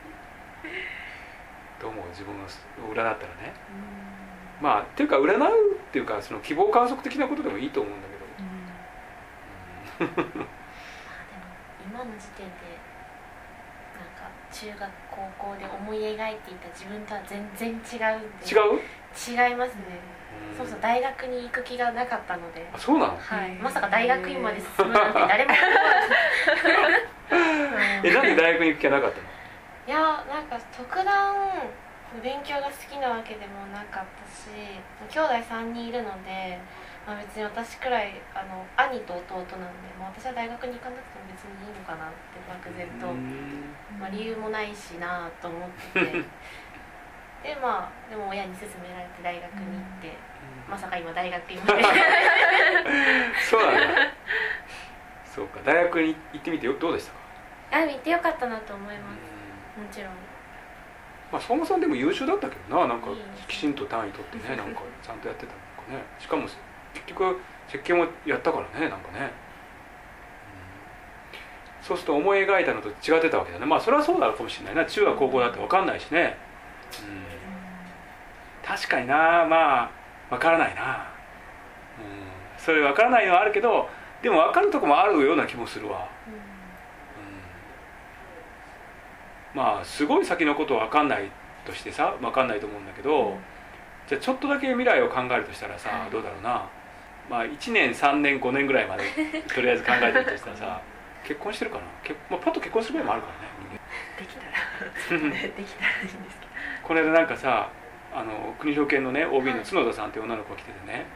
どうも自分を占ったらね、まあっていうか占うっていうかその希望観測的なことでもいいと思うんだけど、 でも今の時点でなんか中学高校で思い描いていた自分とは全然違うんで。違いますね。そうそう、大学に行く気がなかったので。 あ、そうなの？ はい、まさか大学院まで進むなんて誰もなんで大学に行く気はなかったの？ いや、なんか特段勉強が好きなわけでもなかったし、兄弟3人いるので、まあ、別に私くらい兄と弟なんで、まあ、私は大学に行かなくても別にいいのかなって漠然と、まあ、理由もないしなと思っててで、まあでも親に勧められて大学に行って、まさか今大学院までそうなんだ。そうか、大学に行ってみてどうでしたか？ 行ってよかったなと思います。もちろん。 まあ相馬さんでも優秀だったけどな、なんかきちんと単位取ってね、なんかちゃんとやってたのかね。しかも結局設計もやったからね、なんかね、そうすると思い描いたのと違ってたわけだね。まあそれはそうなのかもしれないな、中学高校だって分かんないしね、確かにな、まあ分からないな、それ分からないのはあるけど、でも分かるとこもあるような気もするわ、まあすごい先のことは分かんないとしてさ、分かんないと思うんだけど、じゃあちょっとだけ未来を考えるとしたらさ、どうだろうな、まあ1年3年5年ぐらいまでとりあえず考えてるとしたらさ結婚してるかな、まあ、パッと結婚する場合もあるからね、 できたらできたらいいんですけどこの間なんかさ、国評研のね OB の角田さんっていう女の子が来ててね、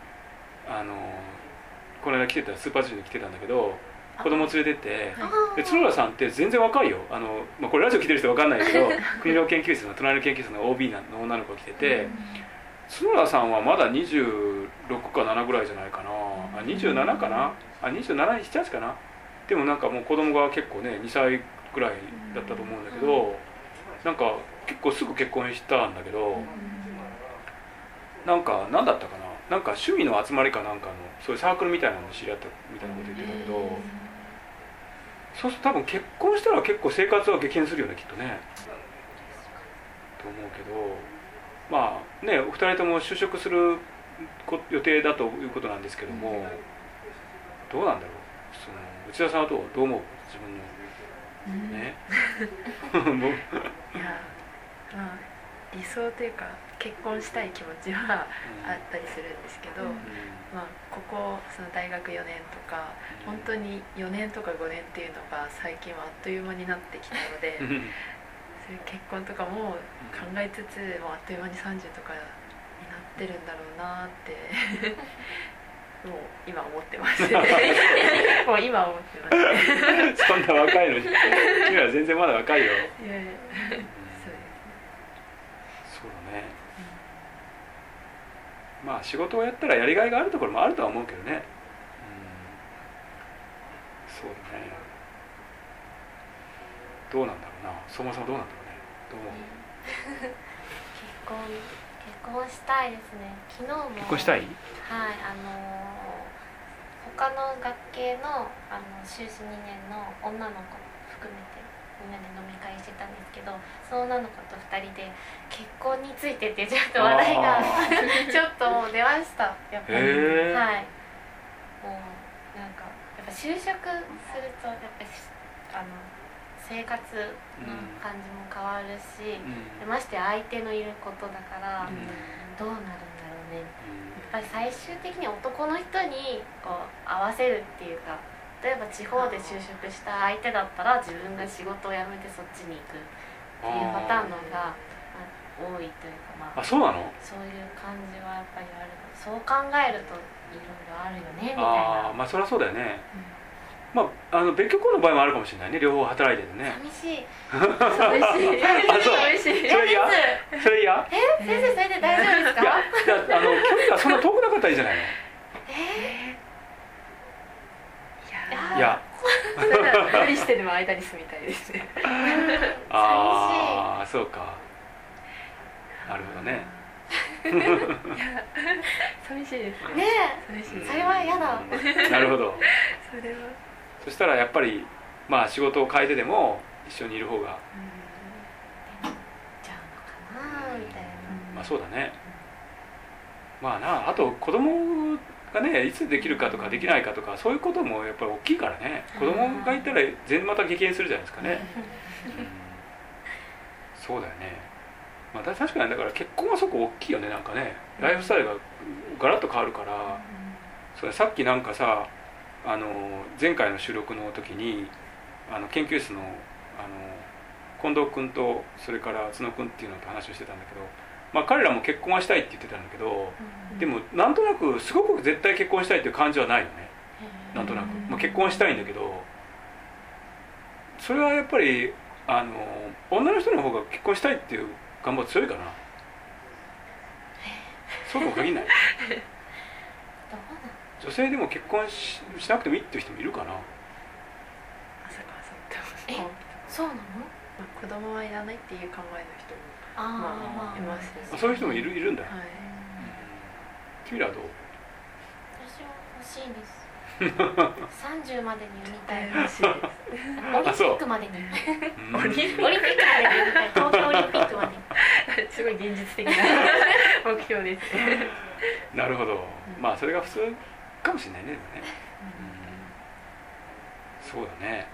この間来てたスーパージュニアに来てたんだけど、子供連れてって、で角田さんって全然若いよ、まあ、これラジオ来てる人分かんないけど国評研究室の隣の研究室の OB の女の子が来てて、角田さんはまだ26か7ぐらいじゃないかな、27かな、27、7かな。でもなんかもう子供が結構ね2歳ぐらいだったと思うんだけど、なんか結構すぐ結婚したんだけど、なんか何だったかな、なんか趣味の集まりかなんかのそういうサークルみたいなので知り合ったみたいなこと言ってたけど、そうすると多分結婚したら結構生活は激変するよねきっとね、と思うけど、まあねお二人とも就職する予定だということなんですけども、どうなんだろう、その内田さんはどう思う、自分のねもういや、まあ理想というか結婚したい気持ちはあったりするんですけど、まあここその大学4年とか本当に4年とか5年っていうのが最近はあっという間になってきたのでそういう結婚とかも考えつつ、もうあっという間に30とかになってるんだろうなってもう今思ってますもう今思ってますそんな若いのに君は全然まだ若いよ。 いやいやそうだね、まあ仕事をやったらやりがいがあるところもあるとは思うけどね、そうだね、どうなんだろうな、そもそもどうなんだろうね、どう思う？ 結婚したいですね。昨日も結婚したい？ はい、他の学系の修士2年の女の子含めてみんなで飲み会してたんですけど、その女の子と2人で結婚についてってちょっと話題がちょっともう出ました、やっぱり。はい、もうなんかやっぱ就職するとやっぱ生活の感じも変わるし、でまして相手のいることだから、どうなるんだろうね、やっぱり最終的に男の人にこう合わせるっていうか、例えば地方で就職した相手だったら自分が仕事を辞めてそっちに行くっていうパターンの方が多いというか、 あ、そうなの？ そういう感じはやっぱりあるので、そう考えるといろいろあるよねみたいな。 まあそりゃそうだよね、まあ、別居婚の場合もあるかもしれないね、両方働いてるね。 寂しい寂しいあ、そう寂しい。 それ嫌？それ嫌？ 先生それで大丈夫ですか？ いや距離がそんな遠くなかったらいいじゃないの。いやそれは無理してでも間に住みたいですね。 ああ、そうか、なるほどね。 寂しいですね。 ねえ、 寂しい。 それは嫌だ。 なるほど。 それは。 そしたらやっぱりまあ仕事を変えてでも一緒にいる方が、 じゃあのかなみたいな。 まあそうだね。まあな、あと子供がねいつできるかとかできないかとか、そういうこともやっぱり大きいからね。子供がいたら全然また激変するじゃないですかね。そうだよね。まあ確かにだから結婚はそこ大きいよね。なんかね、ライフスタイルがガラッと変わるから。それさっきなんかさ、前回の収録の時に研究室の近藤君とそれから角君っていうのと話をしてたんだけど、まあ彼らも結婚はしたいって言ってたんだけど、でもなんとなくすごく絶対結婚したいっていう感じはないよね。なんとなく、まあ、結婚したいんだけど、それはやっぱり女の人の方が結婚したいっていう願望強いかな。そうとも限らない。女性でも結婚 しなくてもいいっていう人もいるかな。 まさかそうなの？ 子供はいらないっていう考えの人もいますね。 そういう人もいるんだ。 はい。 君らはどう？ 私は欲しいです。30までに産みたい。 欲しいです。 オリンピックまでに。オリンピックまでに産みたい。東京オリンピックまでに。 すごい現実的な目標です。 なるほど。まあそれが普通かもしれないね。でもね。そうだね。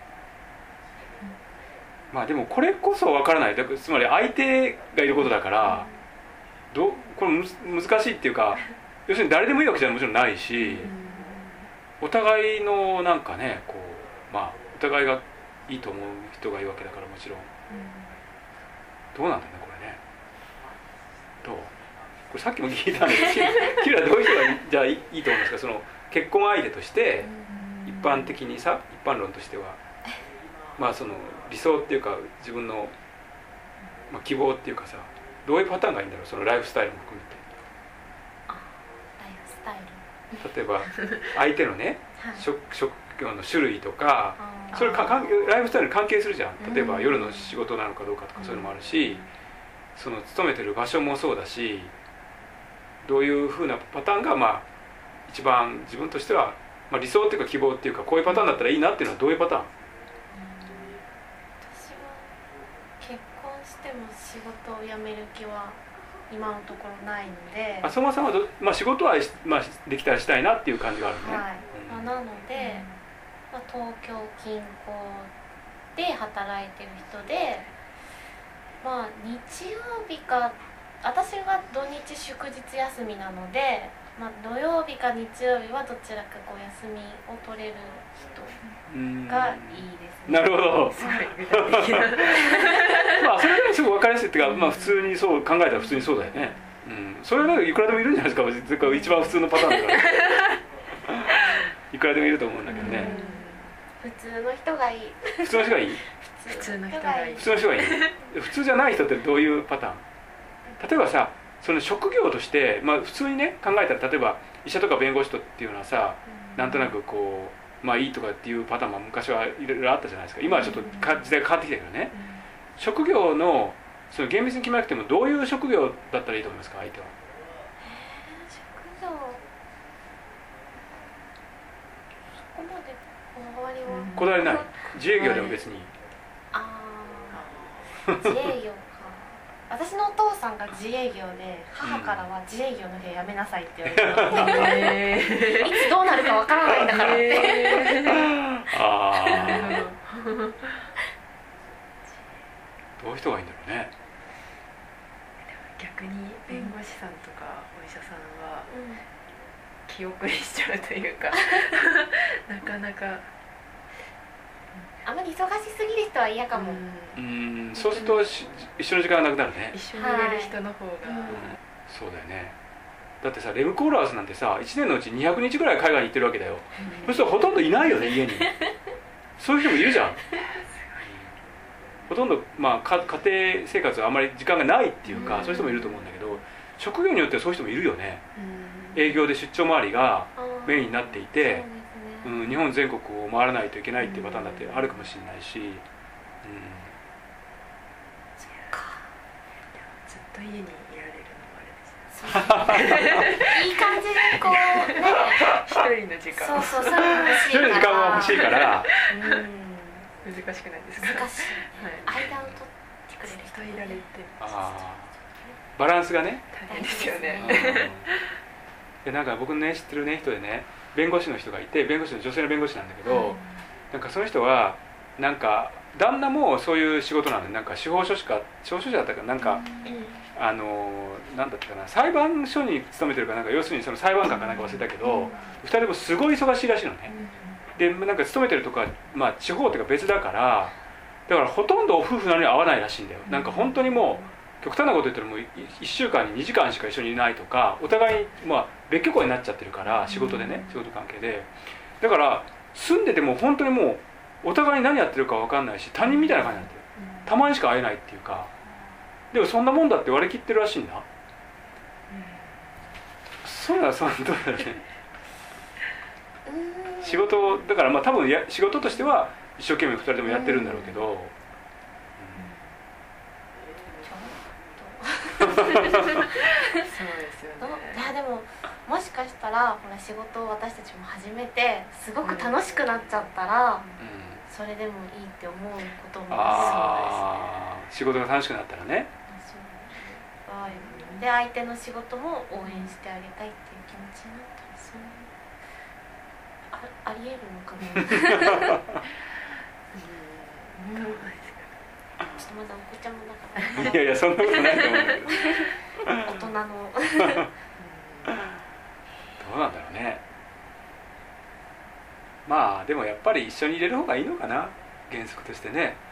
まあでもこれこそ分からない。つまり相手がいることだから、これ難しいっていうか、要するに誰でもいいわけじゃもちろんないし、お互いのなんかね、こうまあお互いがいいと思う人がいるわけだから、もちろん。どうなんだねこれね。どう？これさっきも聞いたんですけど、君らどういう人がじゃあいいと思うんですか。その結婚相手として一般的にさ、一般論としては、まあその理想っていうか自分の、まあ、希望っていうかさ、どういうパターンがいいんだろう。そのライフスタイルも含めて。 ライフスタイル。 例えば相手のね、職業の種類とか、それライフスタイルに関係するじゃん。例えば夜の仕事なのかどうかとかそういうのもあるし、その勤めてる場所もそうだし、どういうふうなパターンがまあ一番自分としては、まあ、理想っていうか希望っていうか、こういうパターンだったらいいなっていうのはどういうパターン？ 私は結婚しても仕事を辞める気は今のところないので、 そもそもまあ、仕事は、まあ、できたらしたいなっていう感じがあるね。 はい。なので、まあ、東京近郊で働いてる人で、まあ日曜日か、私が土日祝日休みなので、まあ、土曜日か日曜日はどちらかこう休みを取れる人がいいですね。 なるほど。 すごい具体的な。 まあそれがすごく分かりやすいっていうか、まあ普通にそう考えたら普通にそうだよね。それはいくらでもいるんじゃないですか。一番普通のパターンだから。いくらでもいると思うんだけどね。 普通の人がいい。 普通の人がいい？ 普通の人がいい。 普通の人がいい。普通じゃない人ってどういうパターン？例えばさ、その職業として、まあ、普通にね考えたら、例えば医者とか弁護士とっていうのはさ、なんとなくこうまあいいとかっていうパターンも昔はいろいろあったじゃないですか。今はちょっと時代が変わってきたけどね。職業のその厳密に決めなくても、どういう職業だったらいいと思いますか、相手は。 職業、そこまでこだわりは。 こだわりない。自営業でも別に。 自営業か。私のお父さんが自営業で、母からは自営業の日はやめなさいって言われて、いつどうなるかわからないんだからって。 どういう人がいいんだろうね。 逆に弁護士さんとかお医者さんは記憶にしちゃうというかなかなかあまり忙しすぎる人は嫌かも。 そうすると一緒の時間がなくなるね。 一緒にいれる人の方が、 そうだよね。だってさ、レムコーラーズなんてさ、1年のうち200日ぐらい海外に行ってるわけだよ。そうするとほとんどいないよね、家に。そういう人もいるじゃん。ほとんど、まあ、家庭生活はあんまり時間がないっていうか、そういう人もいると思うんだけど、職業によってはそういう人もいるよね。営業で出張回りがメインになっていて、日本全国を回らないといけないっていうパターンだってあるかもしれないし、 ずっと家にいられるのもあれですいい感じでこうね、 一人の時間、 そうそれも欲しいから、 一人の時間は欲しいから難しくないですか。 難しい、間を取ってくれる人いられてバランスがね大変ですよね。 でなんか僕のね知ってるね人でね、弁護士の人がいて、弁護士の女性の弁護士なんだけど、なんかその人はなんか旦那もそういう仕事なんで、なんか司法書士だったかなんか、なんだったかな、裁判所に勤めてるかなんか、要するにその裁判官かなんか忘れたけど、2人ともすごい忙しいらしいのね。でなんか勤めてるとか、まあ、地方っていうか別だから、だからほとんど夫婦なのに会わないらしいんだよ。なんか本当にもう極端なこと言ったらもう1週間に2時間しか一緒にいないとか、お互い、まあ、別居婚になっちゃってるから、仕事でね、仕事関係で、だから住んでても本当にもうお互いに何やってるか分かんないし、他人みたいな感じになってる。たまにしか会えないっていうか、でもそんなもんだって割り切ってるらしいんだ。そういうのはどうだろうね。仕事だから、まあ多分仕事としては一生懸命2人ともやってるんだろうけど、 そうですよね。 いやでももしかしたらほら仕事を私たちも始めてすごく楽しくなっちゃったら、それでもいいって思うこともあるし、仕事が楽しくなったらね。 で相手の仕事も応援してあげたいっていう気持ちになったら、そうありえるのかな。ちょっとまだお子ちゃまだから。 いやそんなことないと思うんだけど。 大人の。 どうなんだろうね。まあでもやっぱり一緒に入れる方がいいのかな、原則としてね。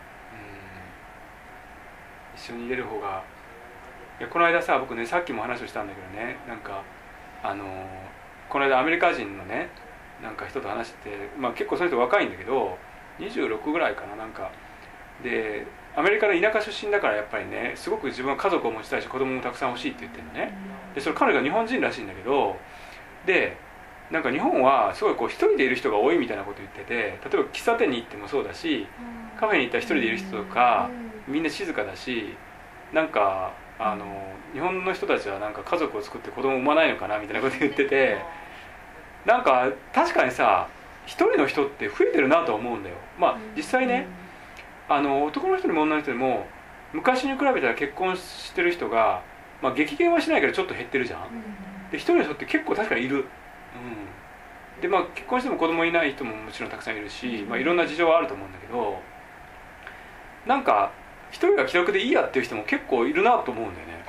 一緒に入れる方が。いやこの間さ、僕ね、さっきも話をしたんだけどね、なんかこの間アメリカ人のねなんか人と話してて、まあ、結構その人若いんだけど26ぐらいかな、なんかでアメリカの田舎出身だからやっぱりね、すごく自分は家族を持ちたいし子供もたくさん欲しいって言ってるのね。でそれ彼が日本人らしいんだけど、でなんか日本はすごいこう一人でいる人が多いみたいなこと言ってて、例えば喫茶店に行ってもそうだし、カフェに行ったら一人でいる人とか、みんな静かだし、なんか日本の人たちはなんか家族を作って子供を産まないのかなみたいなこと言ってて、なんか確かにさ、一人の人って増えてるなとは思うんだよ。まあ実際ね、男の人にも女の人にも昔に比べたら結婚してる人が、まあ、激減はしないけどちょっと減ってるじゃん。で一人の人って結構確かにいる。でまあ結婚しても子供いない人ももちろんたくさんいるし、まあ、いろんな事情はあると思うんだけど、なんか一人が気楽でいいやっていう人も結構いるなと思うんだよね。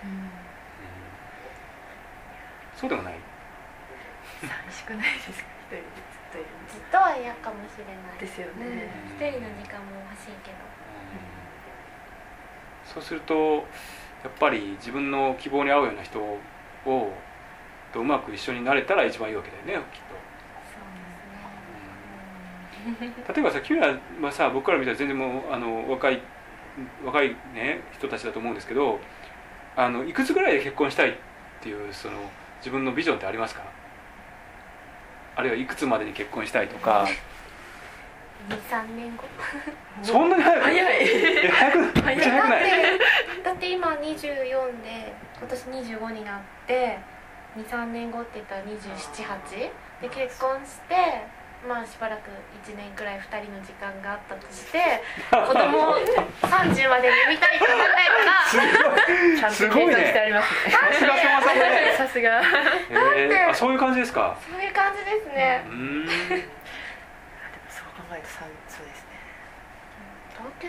そうでもない？ 寂しくないですか？一人でずっといるんです。 ずっとは嫌かもしれないですよね。 一人の時間も欲しいけど、 そうするとやっぱり自分の希望に合うような人をとうまく一緒になれたら一番いいわけだよね、きっと。そうですね。例えばさ、君らはさ、僕から見たら全然もう若いね人たちだと思うんですけど、いくつぐらいで結婚したいっていうその自分のビジョンってありますか？あるいはいくつまでに結婚したいとか。 2,3年後。 そんなに早く？ 早い。 早くない？ だって今24で今年25になって、2,3年後って言ったら27、8で結婚して、まあしばらく1年くらい2人の時間があったとして、子供を30まで産みたいと考えたらちゃんと計算してありますね。 さすがさまさんね。 さすが。 あ、そういう感じですか？ そういう感じですね。 でもそう考えるとそうですね。 同級生と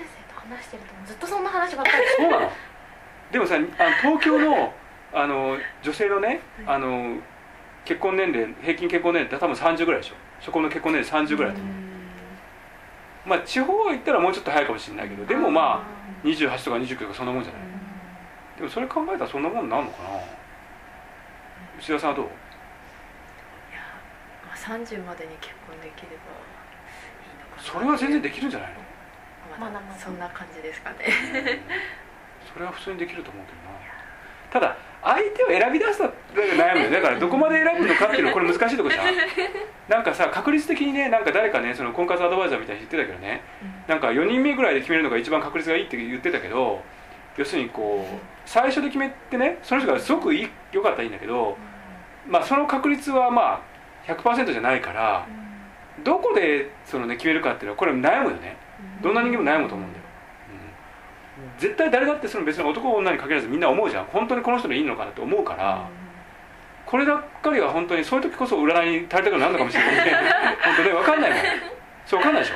話してるとずっとそんな話ばっかりそうなの。でもさ、東京の女性のね、結婚年齢、平均結婚年齢って多分30ぐらいでしょ。そこの結婚年齢30ぐらいだと思う。まあ地方行ったらもうちょっと早いかもしれないけど、でもまあ28とか29とかそんなもんじゃない。でもそれ考えたらそんなもんになるのかな。内田さんはどう？ いや、まあ、30までに結婚できればいいのかな。 それは全然できるんじゃないの？ まだそんな感じですかね。 それは普通にできると思うけどな。ただ相手を選び出すのが悩むよね。だからどこまで選ぶのかっていうのはこれ難しいところじゃん。なんかさ、確率的にね、なんか誰かね、その婚活アドバイザーみたいに言ってたけどね、なんか4人目ぐらいで決めるのが一番確率がいいって言ってたけど、要するにこう最初で決めてね、その人がすごく良かったらいいんだけど、まあその確率はまあ 100% じゃないから、どこでそのね決めるかっていうのはこれ悩むよね。どんな人間も悩むと思うんだよ。絶対誰だってその別に男女に限らずみんな思うじゃん。本当にこの人でいいのかなって思うから、こればっかりは本当にそういう時こそ占いに足りたくなるのかもしれないね。本当ね、分かんないもん。そう分かんないでしょ。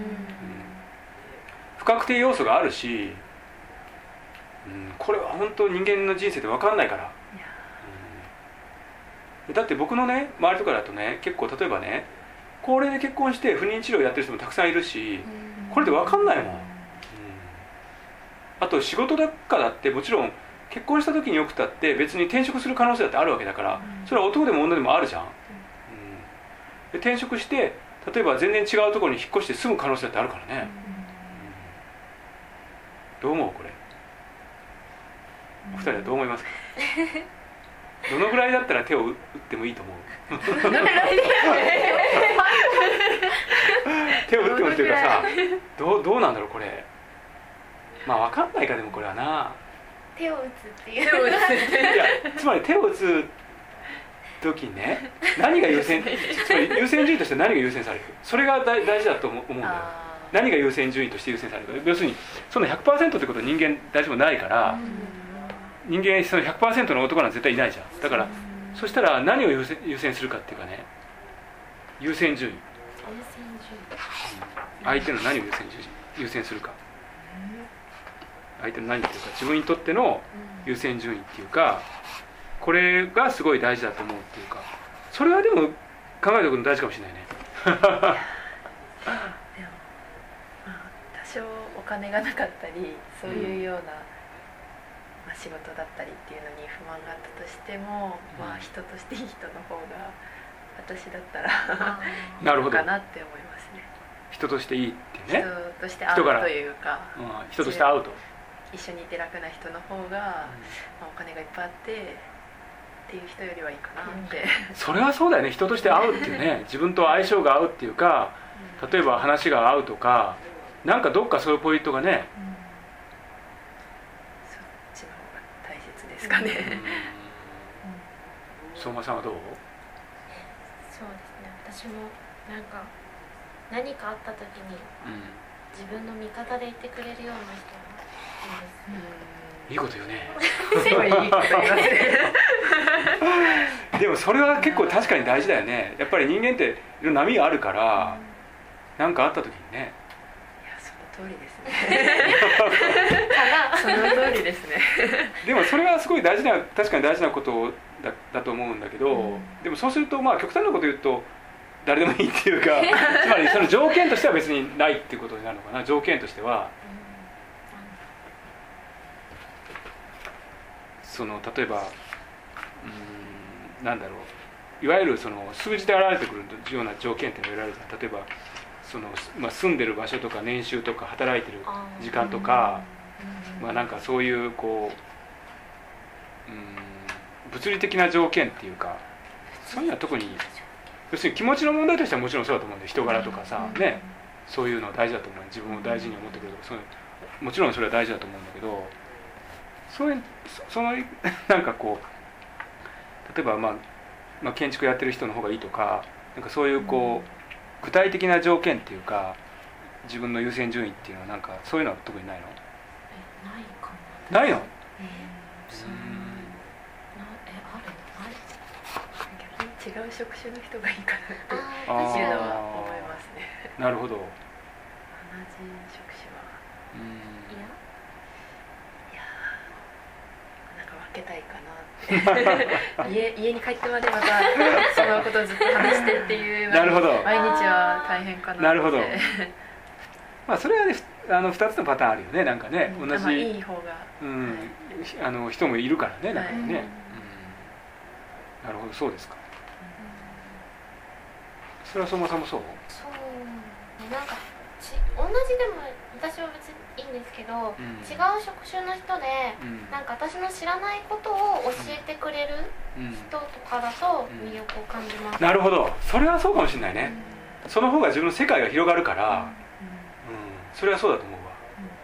不確定要素があるし、これは本当人間の人生で分かんないから。だって僕のね周りとかだとね、結構例えばね、高齢で結婚して不妊治療やってる人もたくさんいるし、これで分かんないもん。あと仕事だってもちろん結婚した時によくたって別に転職する可能性だってあるわけだから、それは男でも女でもあるじゃん。で転職して例えば全然違うところに引っ越して住む可能性だってあるからね。どう思うこれ？お二人はどう思いますか？どのぐらいだったら手を打ってもいいと思う？手を打ってもっていうかさ、どうなんだろうこれ。まあ分かんないか。でもこれはな、 手を打つっていう。 いやつまり手を打つ時にね、何が優先、つまり優先順位として何が優先される、それが大事だと思うんだよ。何が優先順位として優先されるか。要するにその 100% ってことは人間大丈夫ないから、人間その 100% の男なんて絶対いないじゃん。だからそしたら何を優先するかっていうかね、優先順位、相手の何を優先するか、相手の何っていうか自分にとっての優先順位っていうか、これがすごい大事だと思うっていうか、それはでも考えておくの大事かもしれないね。 でも、多少お金がなかったりそういうような、仕事だったりっていうのに不満があったとしても、人としていい人の方が私だったらなるほどかなって思いますね。 人としていいってね、 人として会うというか、 人として会うと一緒にいて楽な人の方が、お金がいっぱいあってっていう人よりはいいかなって、 それはそうだよね。人として会うっていうね、自分と相性が合うっていうか、例えば話が合うとか、なんかどっかそういうポイントがね、 そっちの方が大切ですかね。 相馬さんはどう？ そうですね、私もなんか何かあった時に自分の味方でいてくれるような人がいいです。 いいこと言うね。 すごいいいこと言いますね。 でもそれは結構確かに大事だよね。やっぱり人間っていろんな波があるから、何かあった時にね。 いや、その通りですね。その通りですね。 でもそれはすごい大事な、確かに大事なことだと思うんだけど、でもそうすると極端なこと言うと誰でもいいっていうか、つまりその条件としては別にないっていうことになるのかな。条件としては、その例えばなんだろう、いわゆるその数字で現れてくるような条件っていうのがいろいろある。例えばその、住んでる場所とか年収とか働いてる時間とか、なんかそういうこう物理的な条件っていうか、そういうのは特に要するに気持ちの問題としてはもちろんそうだと思うんで、人柄とかさ、ね、そういうのは大事だと思う。自分を大事に思ってくれるとか、もちろんそれは大事だと思うんだけど、そのなんかこう例えば建築やってる人の方がいいとか、なんかそういうこう具体的な条件っていうか、自分の優先順位っていうのはなんかそういうのは特にないの？ ないかな。 ないの？ 逆に違う職種の人がいいかなっていうのは思いますね。 なるほど。同じ職種は。 けたいかなって家に帰ってまでまたそのことをずっと話してっていうなるほど毎日は大変かなって。 なるほどまあそれはね2つのパターンあるよねなんかね、同じ、 いい方が、 人もいるからねなんかね、 はいなるほどそうですか、それはそもそもそうなんか同じでも私は別にいいんですけど、違う職種の人で、なんか私の知らないことを教えてくれる人とかだと魅力を感じます、 なるほど、それはそうかもしれないね、その方が自分の世界が広がるから、それはそうだと思うわ、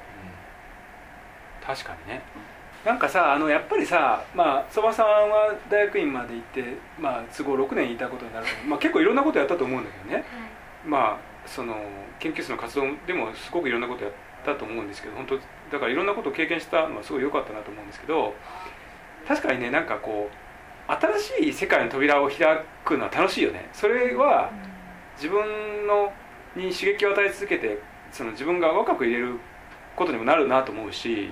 確かにね。なんかさやっぱりさ相馬さんは大学院まで行って、都合6年いたことになると、結構いろんなことやったと思うんだけどね、その研究室の活動でもすごくいろんなことやったと思うんですけど、本当だからいろんなことを経験したのはすごい良かったなと思うんですけど、確かにねなんかこう新しい世界の扉を開くのは楽しいよね。それは自分に刺激を与え続けてその自分が若く入れることにもなるなと思うし、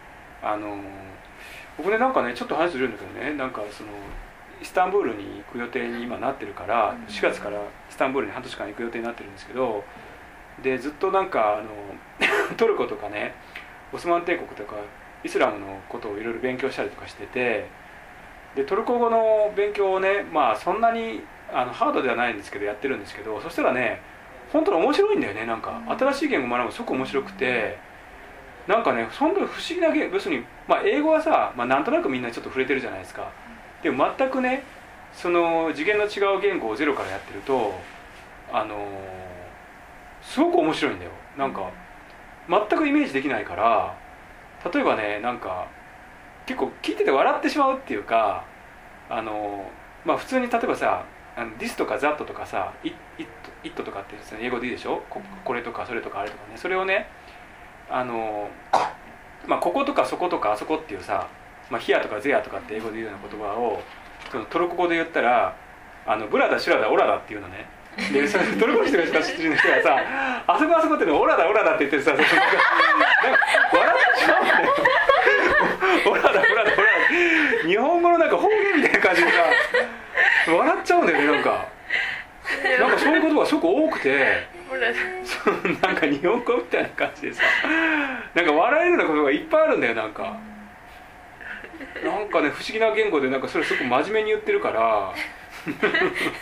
僕ねなんかねちょっと話するんだけどね、なんかそのイスタンブールに行く予定に今なってるから4月からイスタンブールに半年間行く予定になってるんですけど、でずっとなんかトルコとかねオスマン帝国とかイスラムのことをいろいろ勉強したりとかしてて、でトルコ語の勉強をねそんなにハードではないんですけどやってるんですけど、そしたらね本当に面白いんだよね。なんか新しい言語を学ぶのすごく面白くて、なんかね本当に不思議な要するに、英語はさ、なんとなくみんなちょっと触れてるじゃないですか。でも全くねその次元の違う言語をゼロからやってるとすごく面白いんだよ。なんか全くイメージできないから、例えばねなんか結構聞いてて笑ってしまうっていうか、普通に例えばさthis とか that とかさ it とかって英語でいいでしょ、これとかそれとかあれとかね、それをねこことかそことかあそこっていうさ、here とか there とかって英語で言うような言葉をそのトルコ語で言ったらブラダシュラダオラダっていうのね。でそれトルコの人が知ってる人がさあそこあそこってのオラダオラダって言ってるさ、なんか笑ってしまうんだよオラダオラダオラダ、日本語のなんか方言みたいな感じでさ笑っちゃうんだよね。なんかそういうことがすごく多くてなんか日本語みたいな感じでさなんか笑えるようなことがいっぱいあるんだよ。なんかね不思議な言語でなんかそれすごく真面目に言ってるからそれ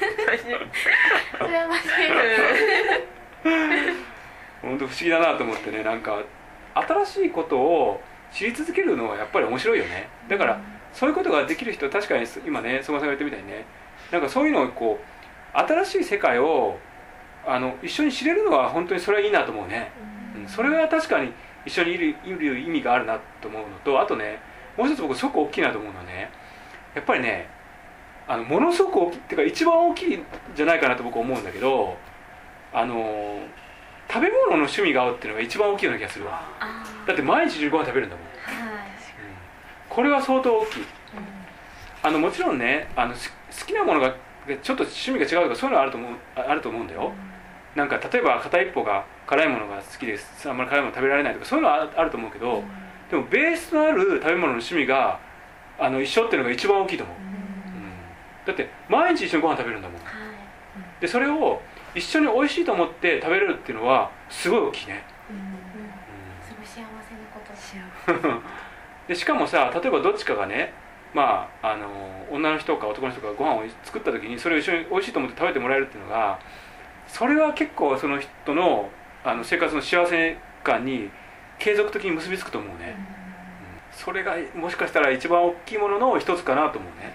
は真面目本当不思議だなと思ってね、なんか新しいことを知り続けるのはやっぱり面白いよね。だからそういうことができる人は確かに今ね相馬さんが言ったみたいにね、なんかそういうのをこう新しい世界を一緒に知れるのは本当にそれはいいなと思うね、それは確かに一緒にいる意味があるなと思うのと、あとねもう一つ僕すごく大きいなと思うのはね、やっぱりねものすごく大きいっていうか一番大きいんじゃないかなと僕は思うんだけど、食べ物の趣味が合うっていうのが一番大きいような気がするわ。だって毎日ご飯食べるんだもん、これは相当大きい。もちろんね好きなものがちょっと趣味が違うとかそういうのはあると思うんだよ。なんか例えば片一方が辛いものが好きです、あんまり辛いもの食べられないとかそういうのはあると思うけど、でもベースとなる食べ物の趣味が一緒っていうのが一番大きいと思う、だって毎日一緒にご飯食べるんだもん、でそれを一緒に美味しいと思って食べれるっていうのはすごい大きいね、 すごい幸せなことでしかもさ例えばどっちかがね女の人か男の人がご飯を作った時にそれを一緒に美味しいと思って食べてもらえるっていうのが、それは結構その人の生活の幸せ感に継続的に結びつくと思うね、それがもしかしたら一番大きいものの一つかなと思うね、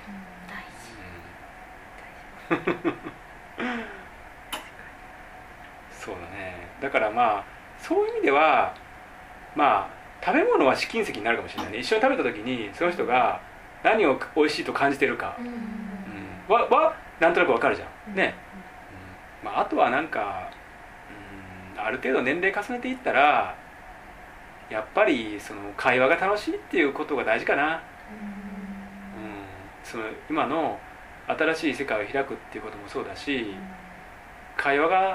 そうだね。だからそういう意味では食べ物は試金石になるかもしれないね。一緒に食べた時にその人が何を美味しいと感じてるか、はなんとなくわかるじゃんね、あとはなんかある程度年齢重ねていったらやっぱりその会話が楽しいっていうことが大事かな、その今の新しい世界を開くっていうこともそうだし、会話が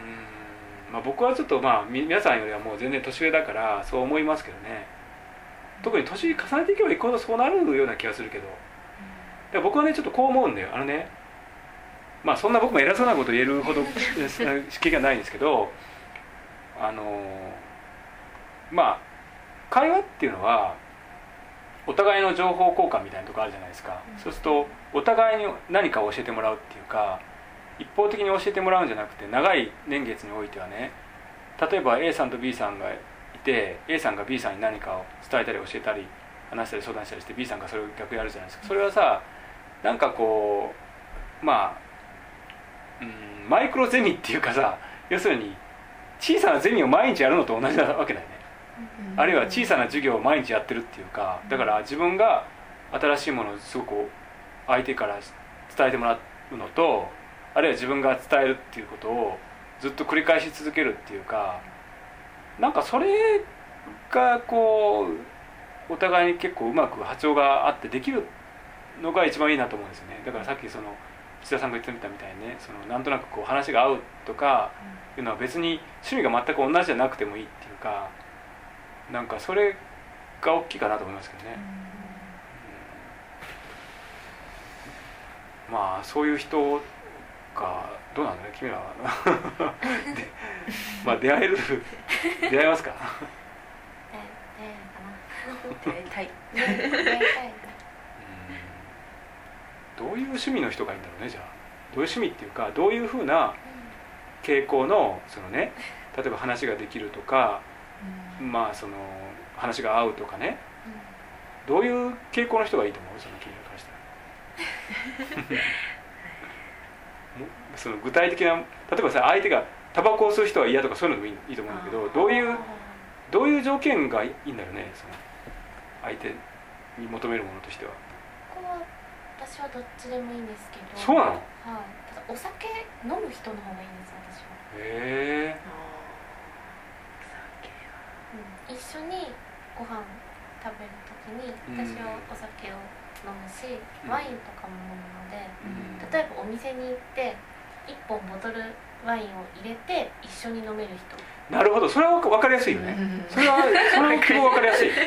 僕はちょっと皆さんよりはもう全然年上だからそう思いますけどね、 特に年重ねていけばいくほどそうなるような気がするけど、で僕はねちょっとこう思うんだよ。まあそんな僕も偉そうなこと言えるほど経験がないんですけど、まあ会話っていうのはお互いの情報交換みたいなとこあるじゃないですか。そうするとお互いに何かを教えてもらうっていうか、一方的に教えてもらうんじゃなくて、長い年月においてはね、例えば A さんと B さんがいて A さんが B さんに何かを伝えたり教えたり話したり相談したりして B さんがそれを逆やるじゃないですか。それはさ、なんかこうまあ、マイクロゼミっていうかさ、要するに小さなゼミを毎日やるのと同じなわけだよね。あるいは小さな授業を毎日やってるっていうか、だから自分が新しいものをすごく相手から伝えてもらうのと、あるいは自分が伝えるっていうことをずっと繰り返し続けるっていうか、なんかそれがこうお互いに結構うまく波長があってできるのが一番いいなと思うんですよね。だからさっきその土田さんが言ってみたみたいにね、そのなんとなくこう話が合うとかいうのは別に趣味が全く同じじゃなくてもいいっていうか、なんかそれが大きいかなと思いますけどね。まあそういう人がどうなんだね、君らはまあ出会えますか？ 出会いたいどういう趣味の人がいいんだろうね。じゃあどういう趣味っていうか、どういうふうな傾向のそのね、例えば話ができるとか、まあその話が合うとかね、どういう傾向の人がいいと思う？その君らからしたらその具体的な、例えばさ、相手がタバコを吸う人は嫌とかそういうのでもいいと思うんだけど、どういう条件がいいんだろうね、その相手に求めるものとしては。 ここは私はどっちでもいいんですけど。 そうなの？ はい。ただお酒飲む人の方がいいんです、私は。 へえ。 一緒にご飯食べるときに私はお酒を飲むし、ワインとかも飲むので、例えばお店に行って1本ボトルワインを入れて一緒に飲める人。 なるほど、それは分かりやすいよね。それは分かりやすい。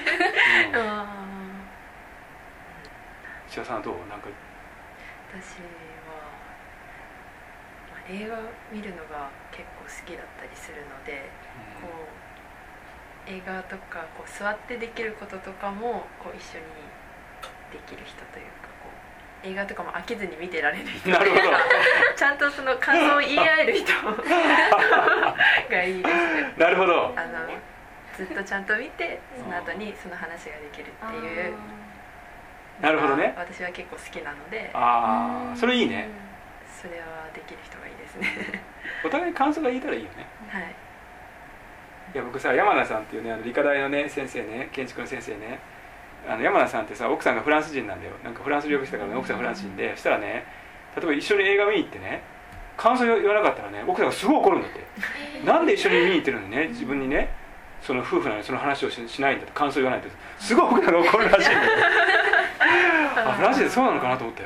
石田さんはどう？なんか私は、映画見るのが結構好きだったりするので、こう映画とかこう座ってできることとかもこう一緒にできる人というか、こう映画とかも飽きずに見てられる人というか、ちゃんとその感想を言い合える人がいいですね。 なるほど。 ずっとちゃんと見てその後にその話ができるっていう。 なるほどね。 私は結構好きなので。 それいいね。 それはできる人がいいですね。 お互いに感想が言えたらいいよね。 はい。 いや僕さ、山名さんっていうね、理科大のね先生ね、建築の先生ね、山名さんってさ、奥さんがフランス人なんだよ。なんかフランス留学したからね、奥さんフランス人で、そしたらね、例えば一緒に映画見に行ってね、感想言わなかったらね、奥さんがすごい怒るんだって。なんで一緒に見に行ってるのにね、自分にね、その夫婦なのにその話をしないんだって、感想言わないって、すごい奥さんが怒るらしいんだよ。フランス人そうなのかなと思ったよ。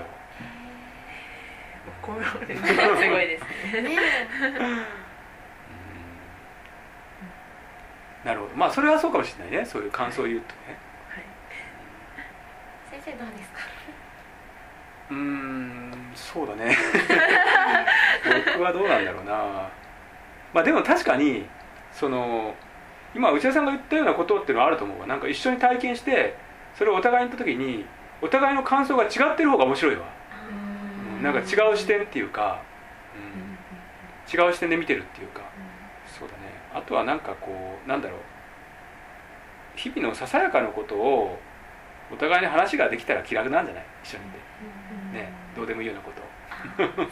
すごいですね。 なるほど。まあそれはそうかもしれないね。そういう感想を言うとね。 はい。先生どうですか？ そうだね。僕はどうなんだろうな。まあでも確かにその今内田さんが言ったようなことっていうのはあると思うわ。なんか一緒に体験してそれをお互いに言った時にお互いの感想が違ってる方が面白いわ。なんか違う視点っていうか、違う視点で見てるっていうか、そうだね。あとはなんかこうなんだろう、日々のささやかなことをお互いに話ができたら気楽なんじゃない？一緒にいて、ね、どうでもいいようなことそうですね。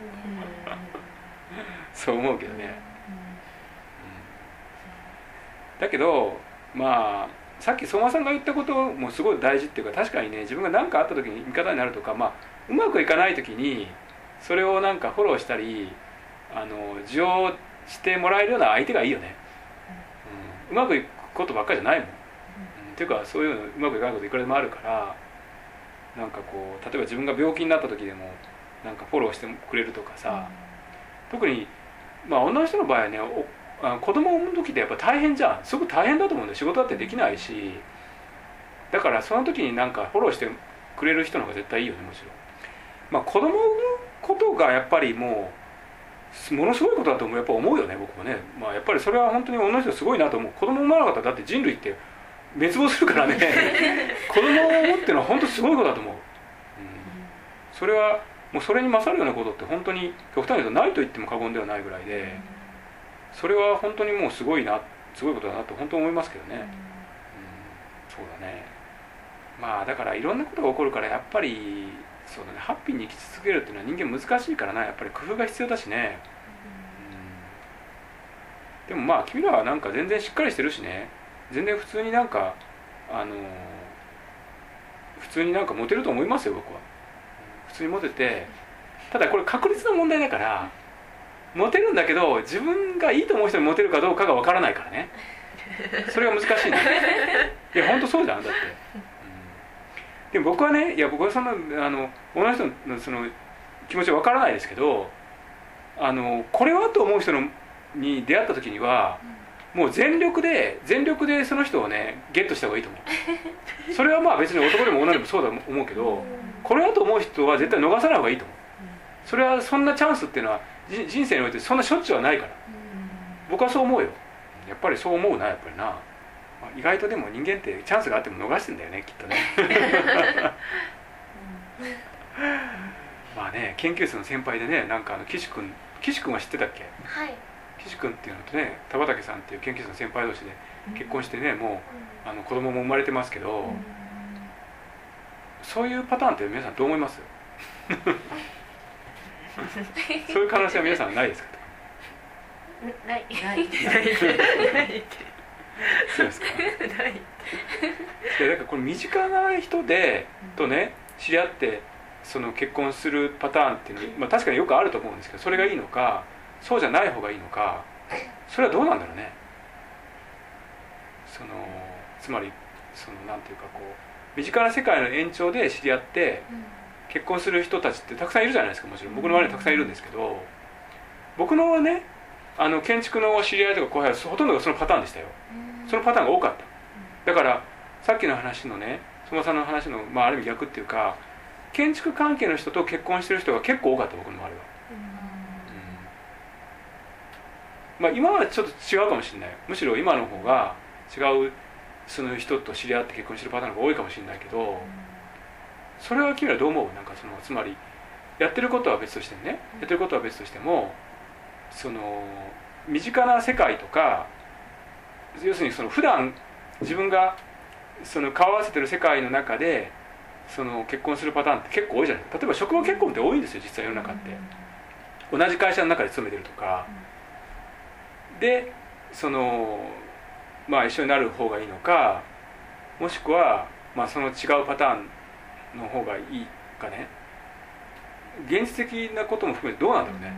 そう思うけどね。だけどまあさっき相馬さんが言ったこともすごい大事っていうか、確かにね、自分が何かあった時に味方になるとか、まあうまくいかない時にそれをなんかフォローしたり受容してもらえるような相手がいいよね。うまくいくことばっかりじゃないもん。っていうかそういうのうまくいかないこといくらでもあるから、なんかこう例えば自分が病気になった時でもなんかフォローしてくれるとかさ、特にまあ女の人の場合はね、子供を産む時ってやっぱ大変じゃん。すごく大変だと思うんだよ。仕事だってできないし、 だからその時になんかフォローしてくれる人の方が絶対いいよね、もちろん。まあ子供を産むことがやっぱりものすごいことだとやっぱ思うよね、僕もね。まあやっぱりそれは本当に女の人すごいなと思う。子供産まなかったらだって人類って滅亡するからね子供を産むっていうのは本当すごいことだと思う、それはもうそれに勝るようなことって本当に極端に言うとないと言っても過言ではないぐらいで、それは本当にもうすごいことだなと本当に思いますけどね、そうだね。まあだからいろんなことが起こるからやっぱりそうだね、ハッピーに生き続けるっていうのは人間難しいからな、やっぱり工夫が必要だしね、でもまあ君らはなんか全然しっかりしてるしね、全然普通になんか普通になんかモテると思いますよ、僕は。普通にモテて、ただこれ確率の問題だから、モテるんだけど自分がいいと思う人にモテるかどうかがわからないからね、それが難しいんだよいや本当そうじゃん、だって、でも僕はね、いや僕はそんな女の人のその気持ちはわからないですけど、これはと思う人に出会った時にはもう全力でその人をねゲットした方がいいと思うそれはまあ別に男でも女でもそうだと思うけど、これはと思う人は絶対逃さない方がいいと思う。それはそんなチャンスっていうのは人生においてそんなしょっちゅうはないから、僕はそう思うよ。やっぱりそう思うな、やっぱりな。意外とでも人間ってチャンスがあっても逃してんだよね、きっとねまあね、研究室の先輩でね、なんか岸君は知ってたっけ？ はい。 岸君っていうのとね、田畑さんっていう研究室の先輩同士で結婚してね、もう子供も生まれてますけど、そういうパターンって皆さんどう思いますそういう可能性は皆さんないですか？ ないそうですか。 ないだからこれ身近な人とね知り合ってその結婚するパターンっていうのは、まあ、確かによくあると思うんですけど、それがいいのかそうじゃない方がいいのか、それはどうなんだろうね。つまりなんていうかこう身近な世界の延長で知り合って結婚する人たちってたくさんいるじゃないですか。もちろん僕の周りにたくさんいるんですけど、僕のね建築の知り合いとか後輩はほとんどがそのパターンでしたよ。そのパターンが多かった。だからさっきの話のね、相馬さんの話の、まあ、ある意味逆っていうか、建築関係の人と結婚してる人が結構多かった、僕の周りは。まあ、今はちょっと違うかもしれない。むしろ今の方が違うその人と知り合って結婚してるパターンが多いかもしれないけど、それは君らどう思う？なんかつまりやってることは別としてもね、やってることは別としても、身近な世界とか、要するに普段自分が顔合わせてる世界の中で結婚するパターンって結構多いじゃないですか。例えば職場結婚って多いんですよ、実際世の中って。同じ会社の中で勤めてるとかでまあ一緒になる方がいいのか、もしくはまあその違うパターンの方がいいかね。現実的なことも含めてどうなんだろうね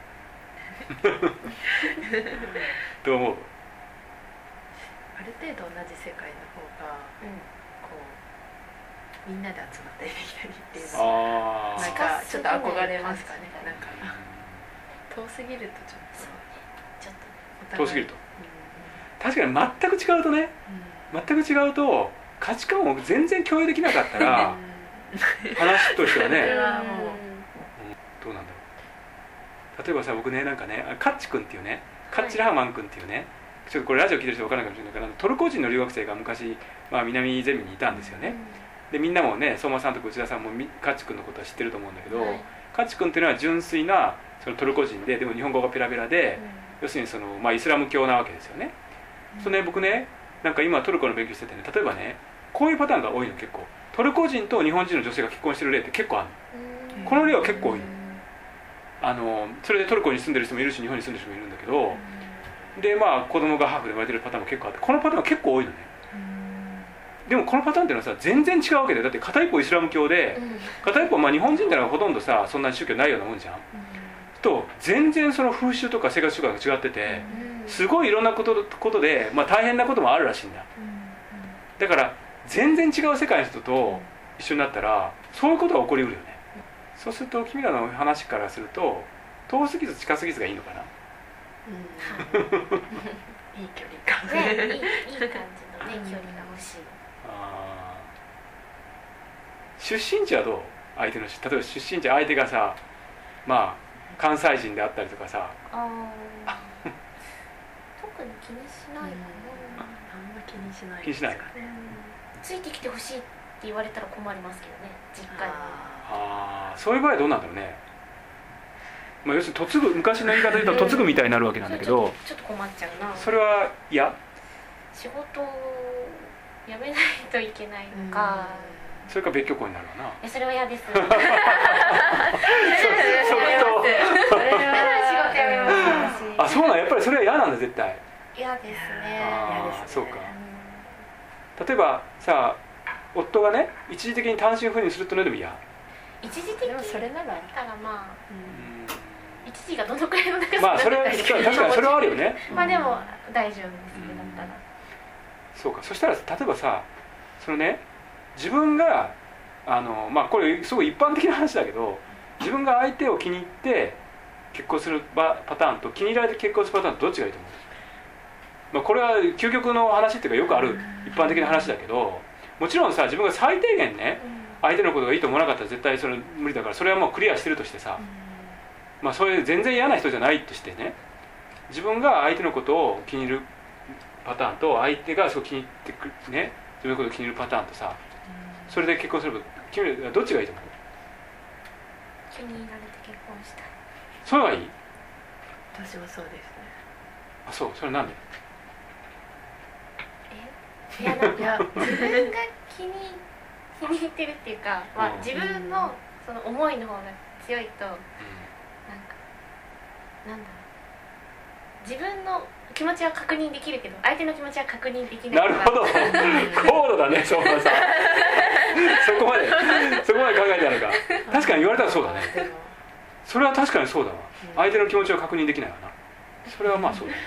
どう思う？ ある程度同じ世界の方が、こうみんなで集まったりできたりっていうのはなんかちょっと憧れますかね。なんか遠すぎるとちょっと遠すぎると、確かに全く違うとね、全く違うと価値観を全然共有できなかったら話としてはね、どうなんだろう。例えばさ、僕ね、なんかね、カッチ君っていうね、カッチラーマン君っていうね、ちょっとこれラジオ聞いてる人分からないかもしれないから、トルコ人の留学生が昔、まあ、南ゼミにいたんですよね。でみんなもね、相馬さんとか内田さんもカッチ君のことは知ってると思うんだけど、カッチ君っていうのは純粋なトルコ人で、でも日本語がペラペラで、要するにまあ、イスラム教なわけですよね。僕ね、なんか今トルコの勉強しててね、例えばね、こういうパターンが多いの。結構トルコ人と日本人の女性が結婚してる例って結構あるの。この例は結構多いの。それでトルコに住んでる人もいるし、日本に住んでる人もいるんだけど、でまあ子供がハーフで生まれてるパターンも結構あって、このパターンは結構多いのね。でもこのパターンっていうのはさ、全然違うわけで、だって片一方イスラム教で、片一方まあ日本人ってのはほとんどさ、そんなに宗教ないようなもんじゃん。と全然風習とか生活習慣が違ってて、すごいいろんなことで、まあ、大変なこともあるらしいんだ。だから全然違う世界の人と一緒になったらそういうことが起こりうるよね。そうすると君らの話からすると、遠すぎず近すぎずがいいのかな。 いい距離感ね、いい感じのね、距離が欲しい。 出身地はどう？相手の例えば出身地、相手がさ、まあ関西人であったりとかさ、 特に気にしないかな。 あんま気にしない気にしない。 ついてきてほしいって言われたら困りますけどね、実家に。 そういう場合はどうなんだろうね。まあ、要するに嫁ぐ、昔の言い方で言うと嫁ぐみたいになるわけなんだけど、 ちょっと困っちゃうな。 それは嫌？ 仕事を辞めないといけないのか、 それか別居婚になるわな。 それは嫌です。 それと仕事辞めます。 そうなん、やっぱりそれは嫌なんだ、絶対。 嫌ですね。 そうか。例えばさ、夫がね一時的に単身赴任するとのでも嫌？ 一時的にそれならまあ、一時がどのくらいの長さまあそれは確かにそれはあるよね。 まあでも大丈夫ですね、だったら。 そうか。そしたら例えばさ、そのね、自分がまあこれすごい一般的な話だけど、自分が相手を気に入って結婚するパターンと気に入られて結婚するパターンとどっちがいいと思う？まあこれは究極の話っていうかよくある一般的な話だけど、もちろんさ、自分が最低限ね相手のことがいいと思わなかったら絶対それ無理だから、それはもうクリアしてるとしてさ、まあそういう全然嫌な人じゃないとしてね、自分が相手のことを気に入るパターンと、相手がすごく気に入ってくるね、自分のことを気に入るパターンとさ、それで結婚すれば君はどっちがいいと思う？ 気に入られて結婚したい。 それはいい？ 私もそうですね。 そう、それなんで？ いやなんか自分が気に入ってるっていうか、まあ、自分のその思いの方が強いと、なんだろう、自分の気持ちは確認できるけど相手の気持ちは確認できない。 なるほど、高度だね、そうさそこまで考えてあるか。確かに言われたらそうだね。それは確かにそうだわ。相手の気持ちを確認できないわな。それはまあそうだね。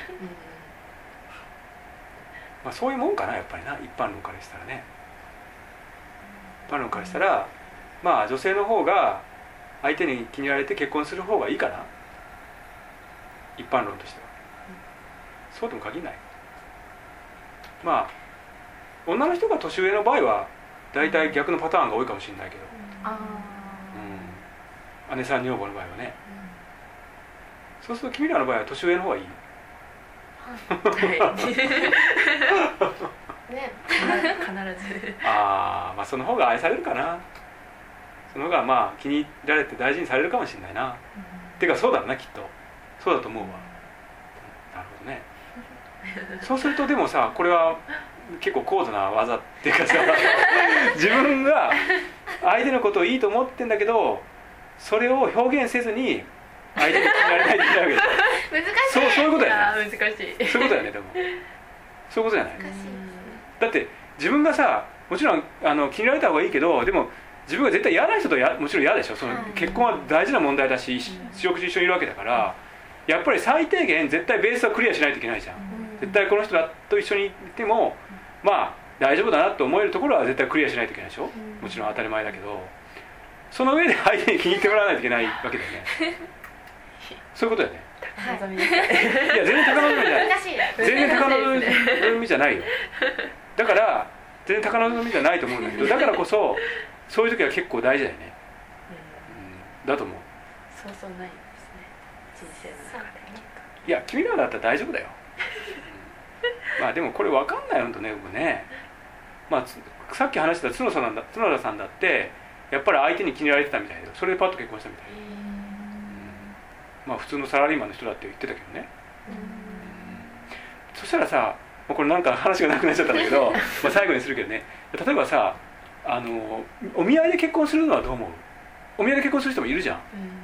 まあ、そういうもんかな、やっぱりな、一般論からしたらね。一般論からしたら、まあ女性の方が相手に気に入られて結婚する方がいいかな、一般論としては。そうとも限らない。まあ女の人が年上の場合は大体逆のパターンが多いかもしれないけど、姉さん女房の場合はね、そうすると君らの場合は年上の方がいい。 ね、 必ずまあその方が愛されるかな。その方がまあ気に入られて大事にされるかもしれないな。てかそうだろうな、きっとそうだと思うわ。なるほどね。そうするとでもさ、これは結構高度な技っていうかさ自分が相手のことをいいと思ってんだけど、それを表現せずに相手に気に入られないといけないわけでしょ。 難しい。 そういうことやね。 難しい。 そういうことやね。でもそういうことじゃない。 難しいですね。 だって自分がさ、もちろん気に入られた方がいいけど、でも自分が絶対嫌な人ともちろん嫌でしょ。その結婚は大事な問題だし、四六時一緒にいるわけだから、やっぱり最低限絶対ベースはクリアしないといけないじゃん。絶対この人と一緒にいてもまあ大丈夫だなと思えるところは絶対クリアしないといけないでしょ。もちろん当たり前だけど、その上で相手に気に入ってもらわないといけないわけだよね。そういうことだよね。いや全然高望みじゃない。全然高望みじゃないよ。だから全然高望みじゃないと思うんだけど、だからこそそういう時は結構大事だよね。だと思う。 そうそうないですね、人生の中で。 いや君らだったら大丈夫だよ。まあでもこれ分かんないよとね、僕ね。まあさっき話した角田さんだってやっぱり相手に気に入られてたみたいで、それでパッと結婚したみたいで、まあ普通のサラリーマンの人だって言ってたけどね。そしたらさ、これなんか話がなくなっちゃったんだけどまあ最後にするけどね、例えばさ、お見合いで結婚するのはどう思う？お見合いで結婚する人もいるじゃん。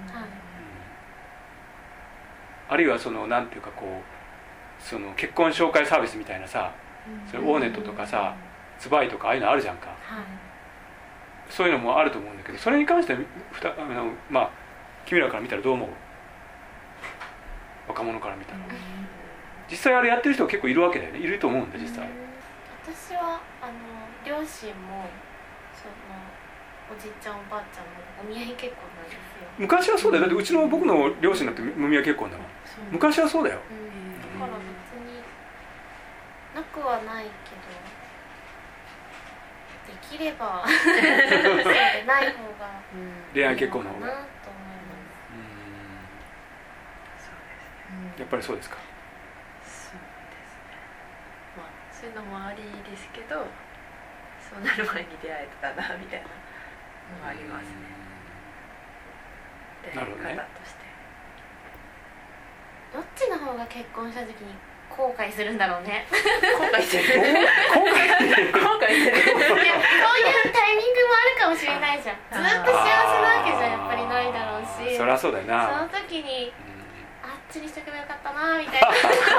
あるいはそのなんていうかこう、その結婚紹介サービスみたいなさ、それオーネットとかさ、ツバイとかああいうのあるじゃんか。そういうのもあると思うんだけど、それに関してはまあ君らから見たらどう思う？若者から見たら。実際あれやってる人が結構いるわけだよね。いると思うんだ実際。 私は両親もそのおじいちゃんおばあちゃんもお見合い結婚なんですよ。 昔はそうだよ。だって僕の両親だってお見合い結婚だもん。昔はそうだよ。 だから別になくはないけど、できればそうですね。 ない方が恋愛結婚の方がいいのかなと思いそうですね、 やっぱりそうですか。 そうですね。まあそういうのもありですけど、そうなる前に出会えたなみたいなのがありますね。出会い方として。 どっちの方が結婚した時に後悔するんだろうね。 後悔してる。 後悔後悔してる。 いや、そういうタイミングもあるかもしれないじゃん。ずっと幸せなわけじゃやっぱりないだろうし、 そりゃそうだよな。 その時にあっちにしとけばよかったなみたいなある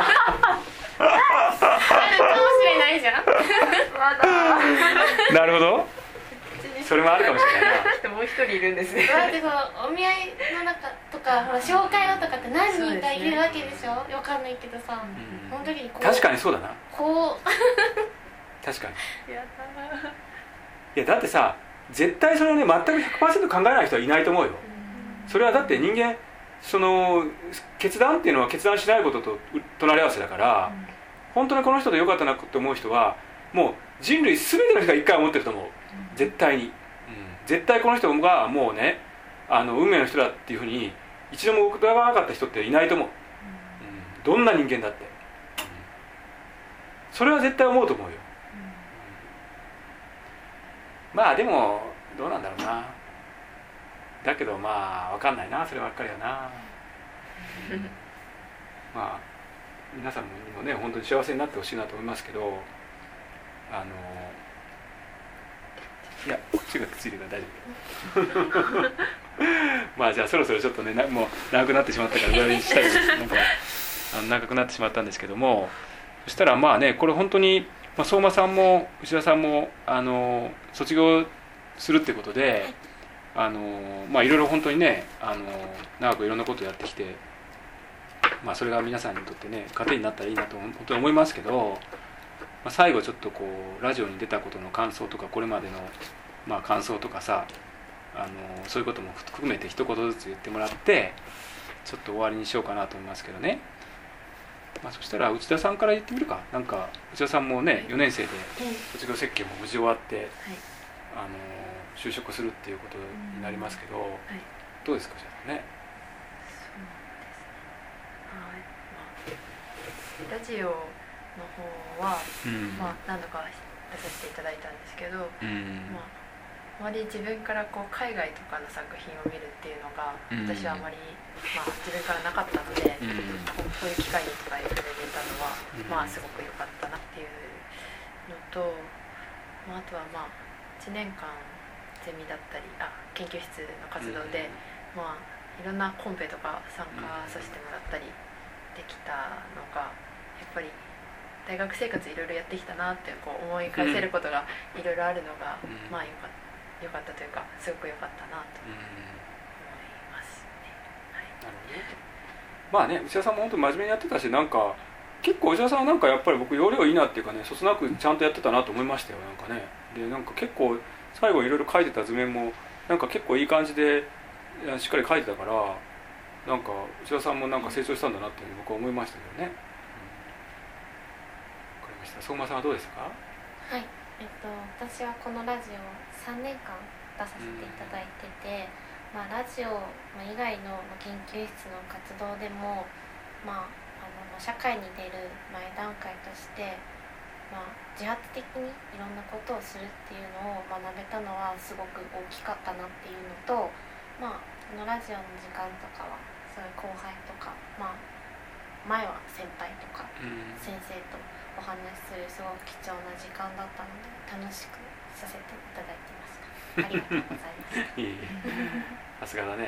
かもしれないじゃん。 まだ。 なるほど。それもあるかもしれないな。 もう一人いるんですね。 だってこうお見合いの中とかほら紹介のとかって何人かいるわけでしょ。わかんないけどさ、その時にこう確かにそうだな。 こう確かに。 やだ。 いやだってさ、絶対それをね全く 100% 考えない人はいないと思うよ。それはだって人間その決断っていうのは決断しないことと隣り合わせだから、本当にこの人でよかったなって思う人はもう人類全ての人が一回思ってると思う。絶対に、絶対この人がもうね運命の人だっていうふうに一度も疑わなかった人っていないと思う、どんな人間だって、それは絶対思うと思うよ、まあでもどうなんだろうな。だけどまあ分かんないな、そればっかりはな、まあ皆さんにもね本当に幸せになってほしいなと思いますけど、いや、こっちがついてるから大丈夫まあじゃあそろそろちょっとねもう長くなってしまったから終わりにしたいなんか長くなってしまったんですけども、そしたらまあねこれ本当に、相馬さんも内田さんも卒業するってことでいろいろ本当にね長くいろんなことをやってきて、それが皆さんにとってね糧になったらいいなと本当に思いますけど、最後ちょっとこうラジオに出たことの感想とかこれまでの感想とかさそういうことも含めて一言ずつ言ってもらってちょっと終わりにしようかなと思いますけどね。そしたら内田さんから言ってみるか。なんか内田さんもね4年生で卒業設計も無事終わって、就職するっていうことになりますけど、どうですかじゃあね。 そうですね。ラジオの方は、何度か出させていただいたんですけど、あまり自分からこう海外とかの作品を見るっていうのが、私はあまり、自分からなかったので、こういう機会にとか言ってくれたのは、すごく良かったなっていうのと、あとは1年間ゼミだったり研究室の活動で、いろんなコンペとか参加させてもらったりできたのがやっぱり大学生活いろいろやってきたなってこう思い返せることがいろいろあるのが、よかったというかすごく良かったなと思いますね。 なるほどね。内田さんも本当に真面目にやってたし、なんか結構内田さんはなんかやっぱり僕要領いいなっていうかね、そつなくちゃんとやってたなと思いましたよ。なんかね、でなんか結構最後いろいろ書いてた図面もなんか結構いい感じでしっかり書いてたから、なんか内田さんもなんか成長したんだなって僕は思いましたけどね。わかりました。相馬さんはどうですか？ はい、私はこのラジオ3年間出させていただいてて、ラジオ以外の研究室の活動でも、社会に出る前段階として、自発的にいろんなことをするっていうのを学べたのはすごく大きかったなっていうのと、このラジオの時間とかはそういう後輩とか、前は先輩とか先生とお話しするすごく貴重な時間だったので楽しくさせていただいてました。ありがとうございます。 いいさすがだね。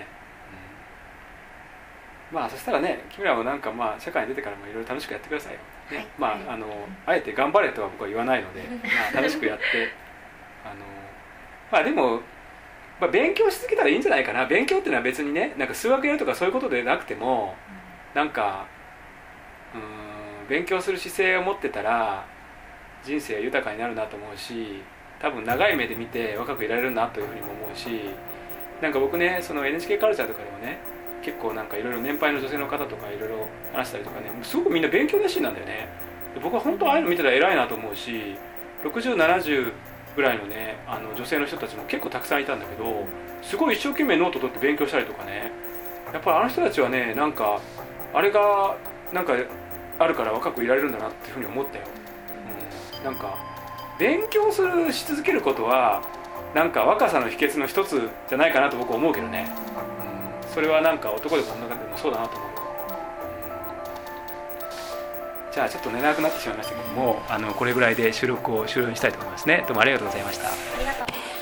そしたらね、君らもなんか社会に出てからもいろいろ楽しくやってくださいよ、ね。あえて頑張れとは僕は言わないので、楽しくやってでも、勉強し続けたらいいんじゃないかな。勉強っていうのは別にね、なんか数学やるとかそういうことでなくても、なんか勉強する姿勢を持ってたら人生豊かになるなと思うし、多分長い目で見て若くいられるなというふうにも思うし、なんか僕ね、その NHK カルチャーとかでもね、結構なんかいろいろ年配の女性の方とかいろいろ話したりとかね、すごくみんな勉強熱心なんだよね。で僕は本当ああいうの見てたら偉いなと思うし、60、70 ぐらいのね女性の人たちも結構たくさんいたんだけど、すごい一生懸命ノート取って勉強したりとかね、やっぱりあの人たちはねなんかあれがなんかあるから若くいられるんだなっていうふうに思ったよ、なんか勉強し続けることはなんか若さの秘訣の一つじゃないかなと僕は思うけどね、それはなんか男でも女でもそうだなと思う。じゃあちょっと寝長くなってしまいましたけども、これぐらいで収録を終了にしたいと思いますね。どうもありがとうございました。 ありがとう。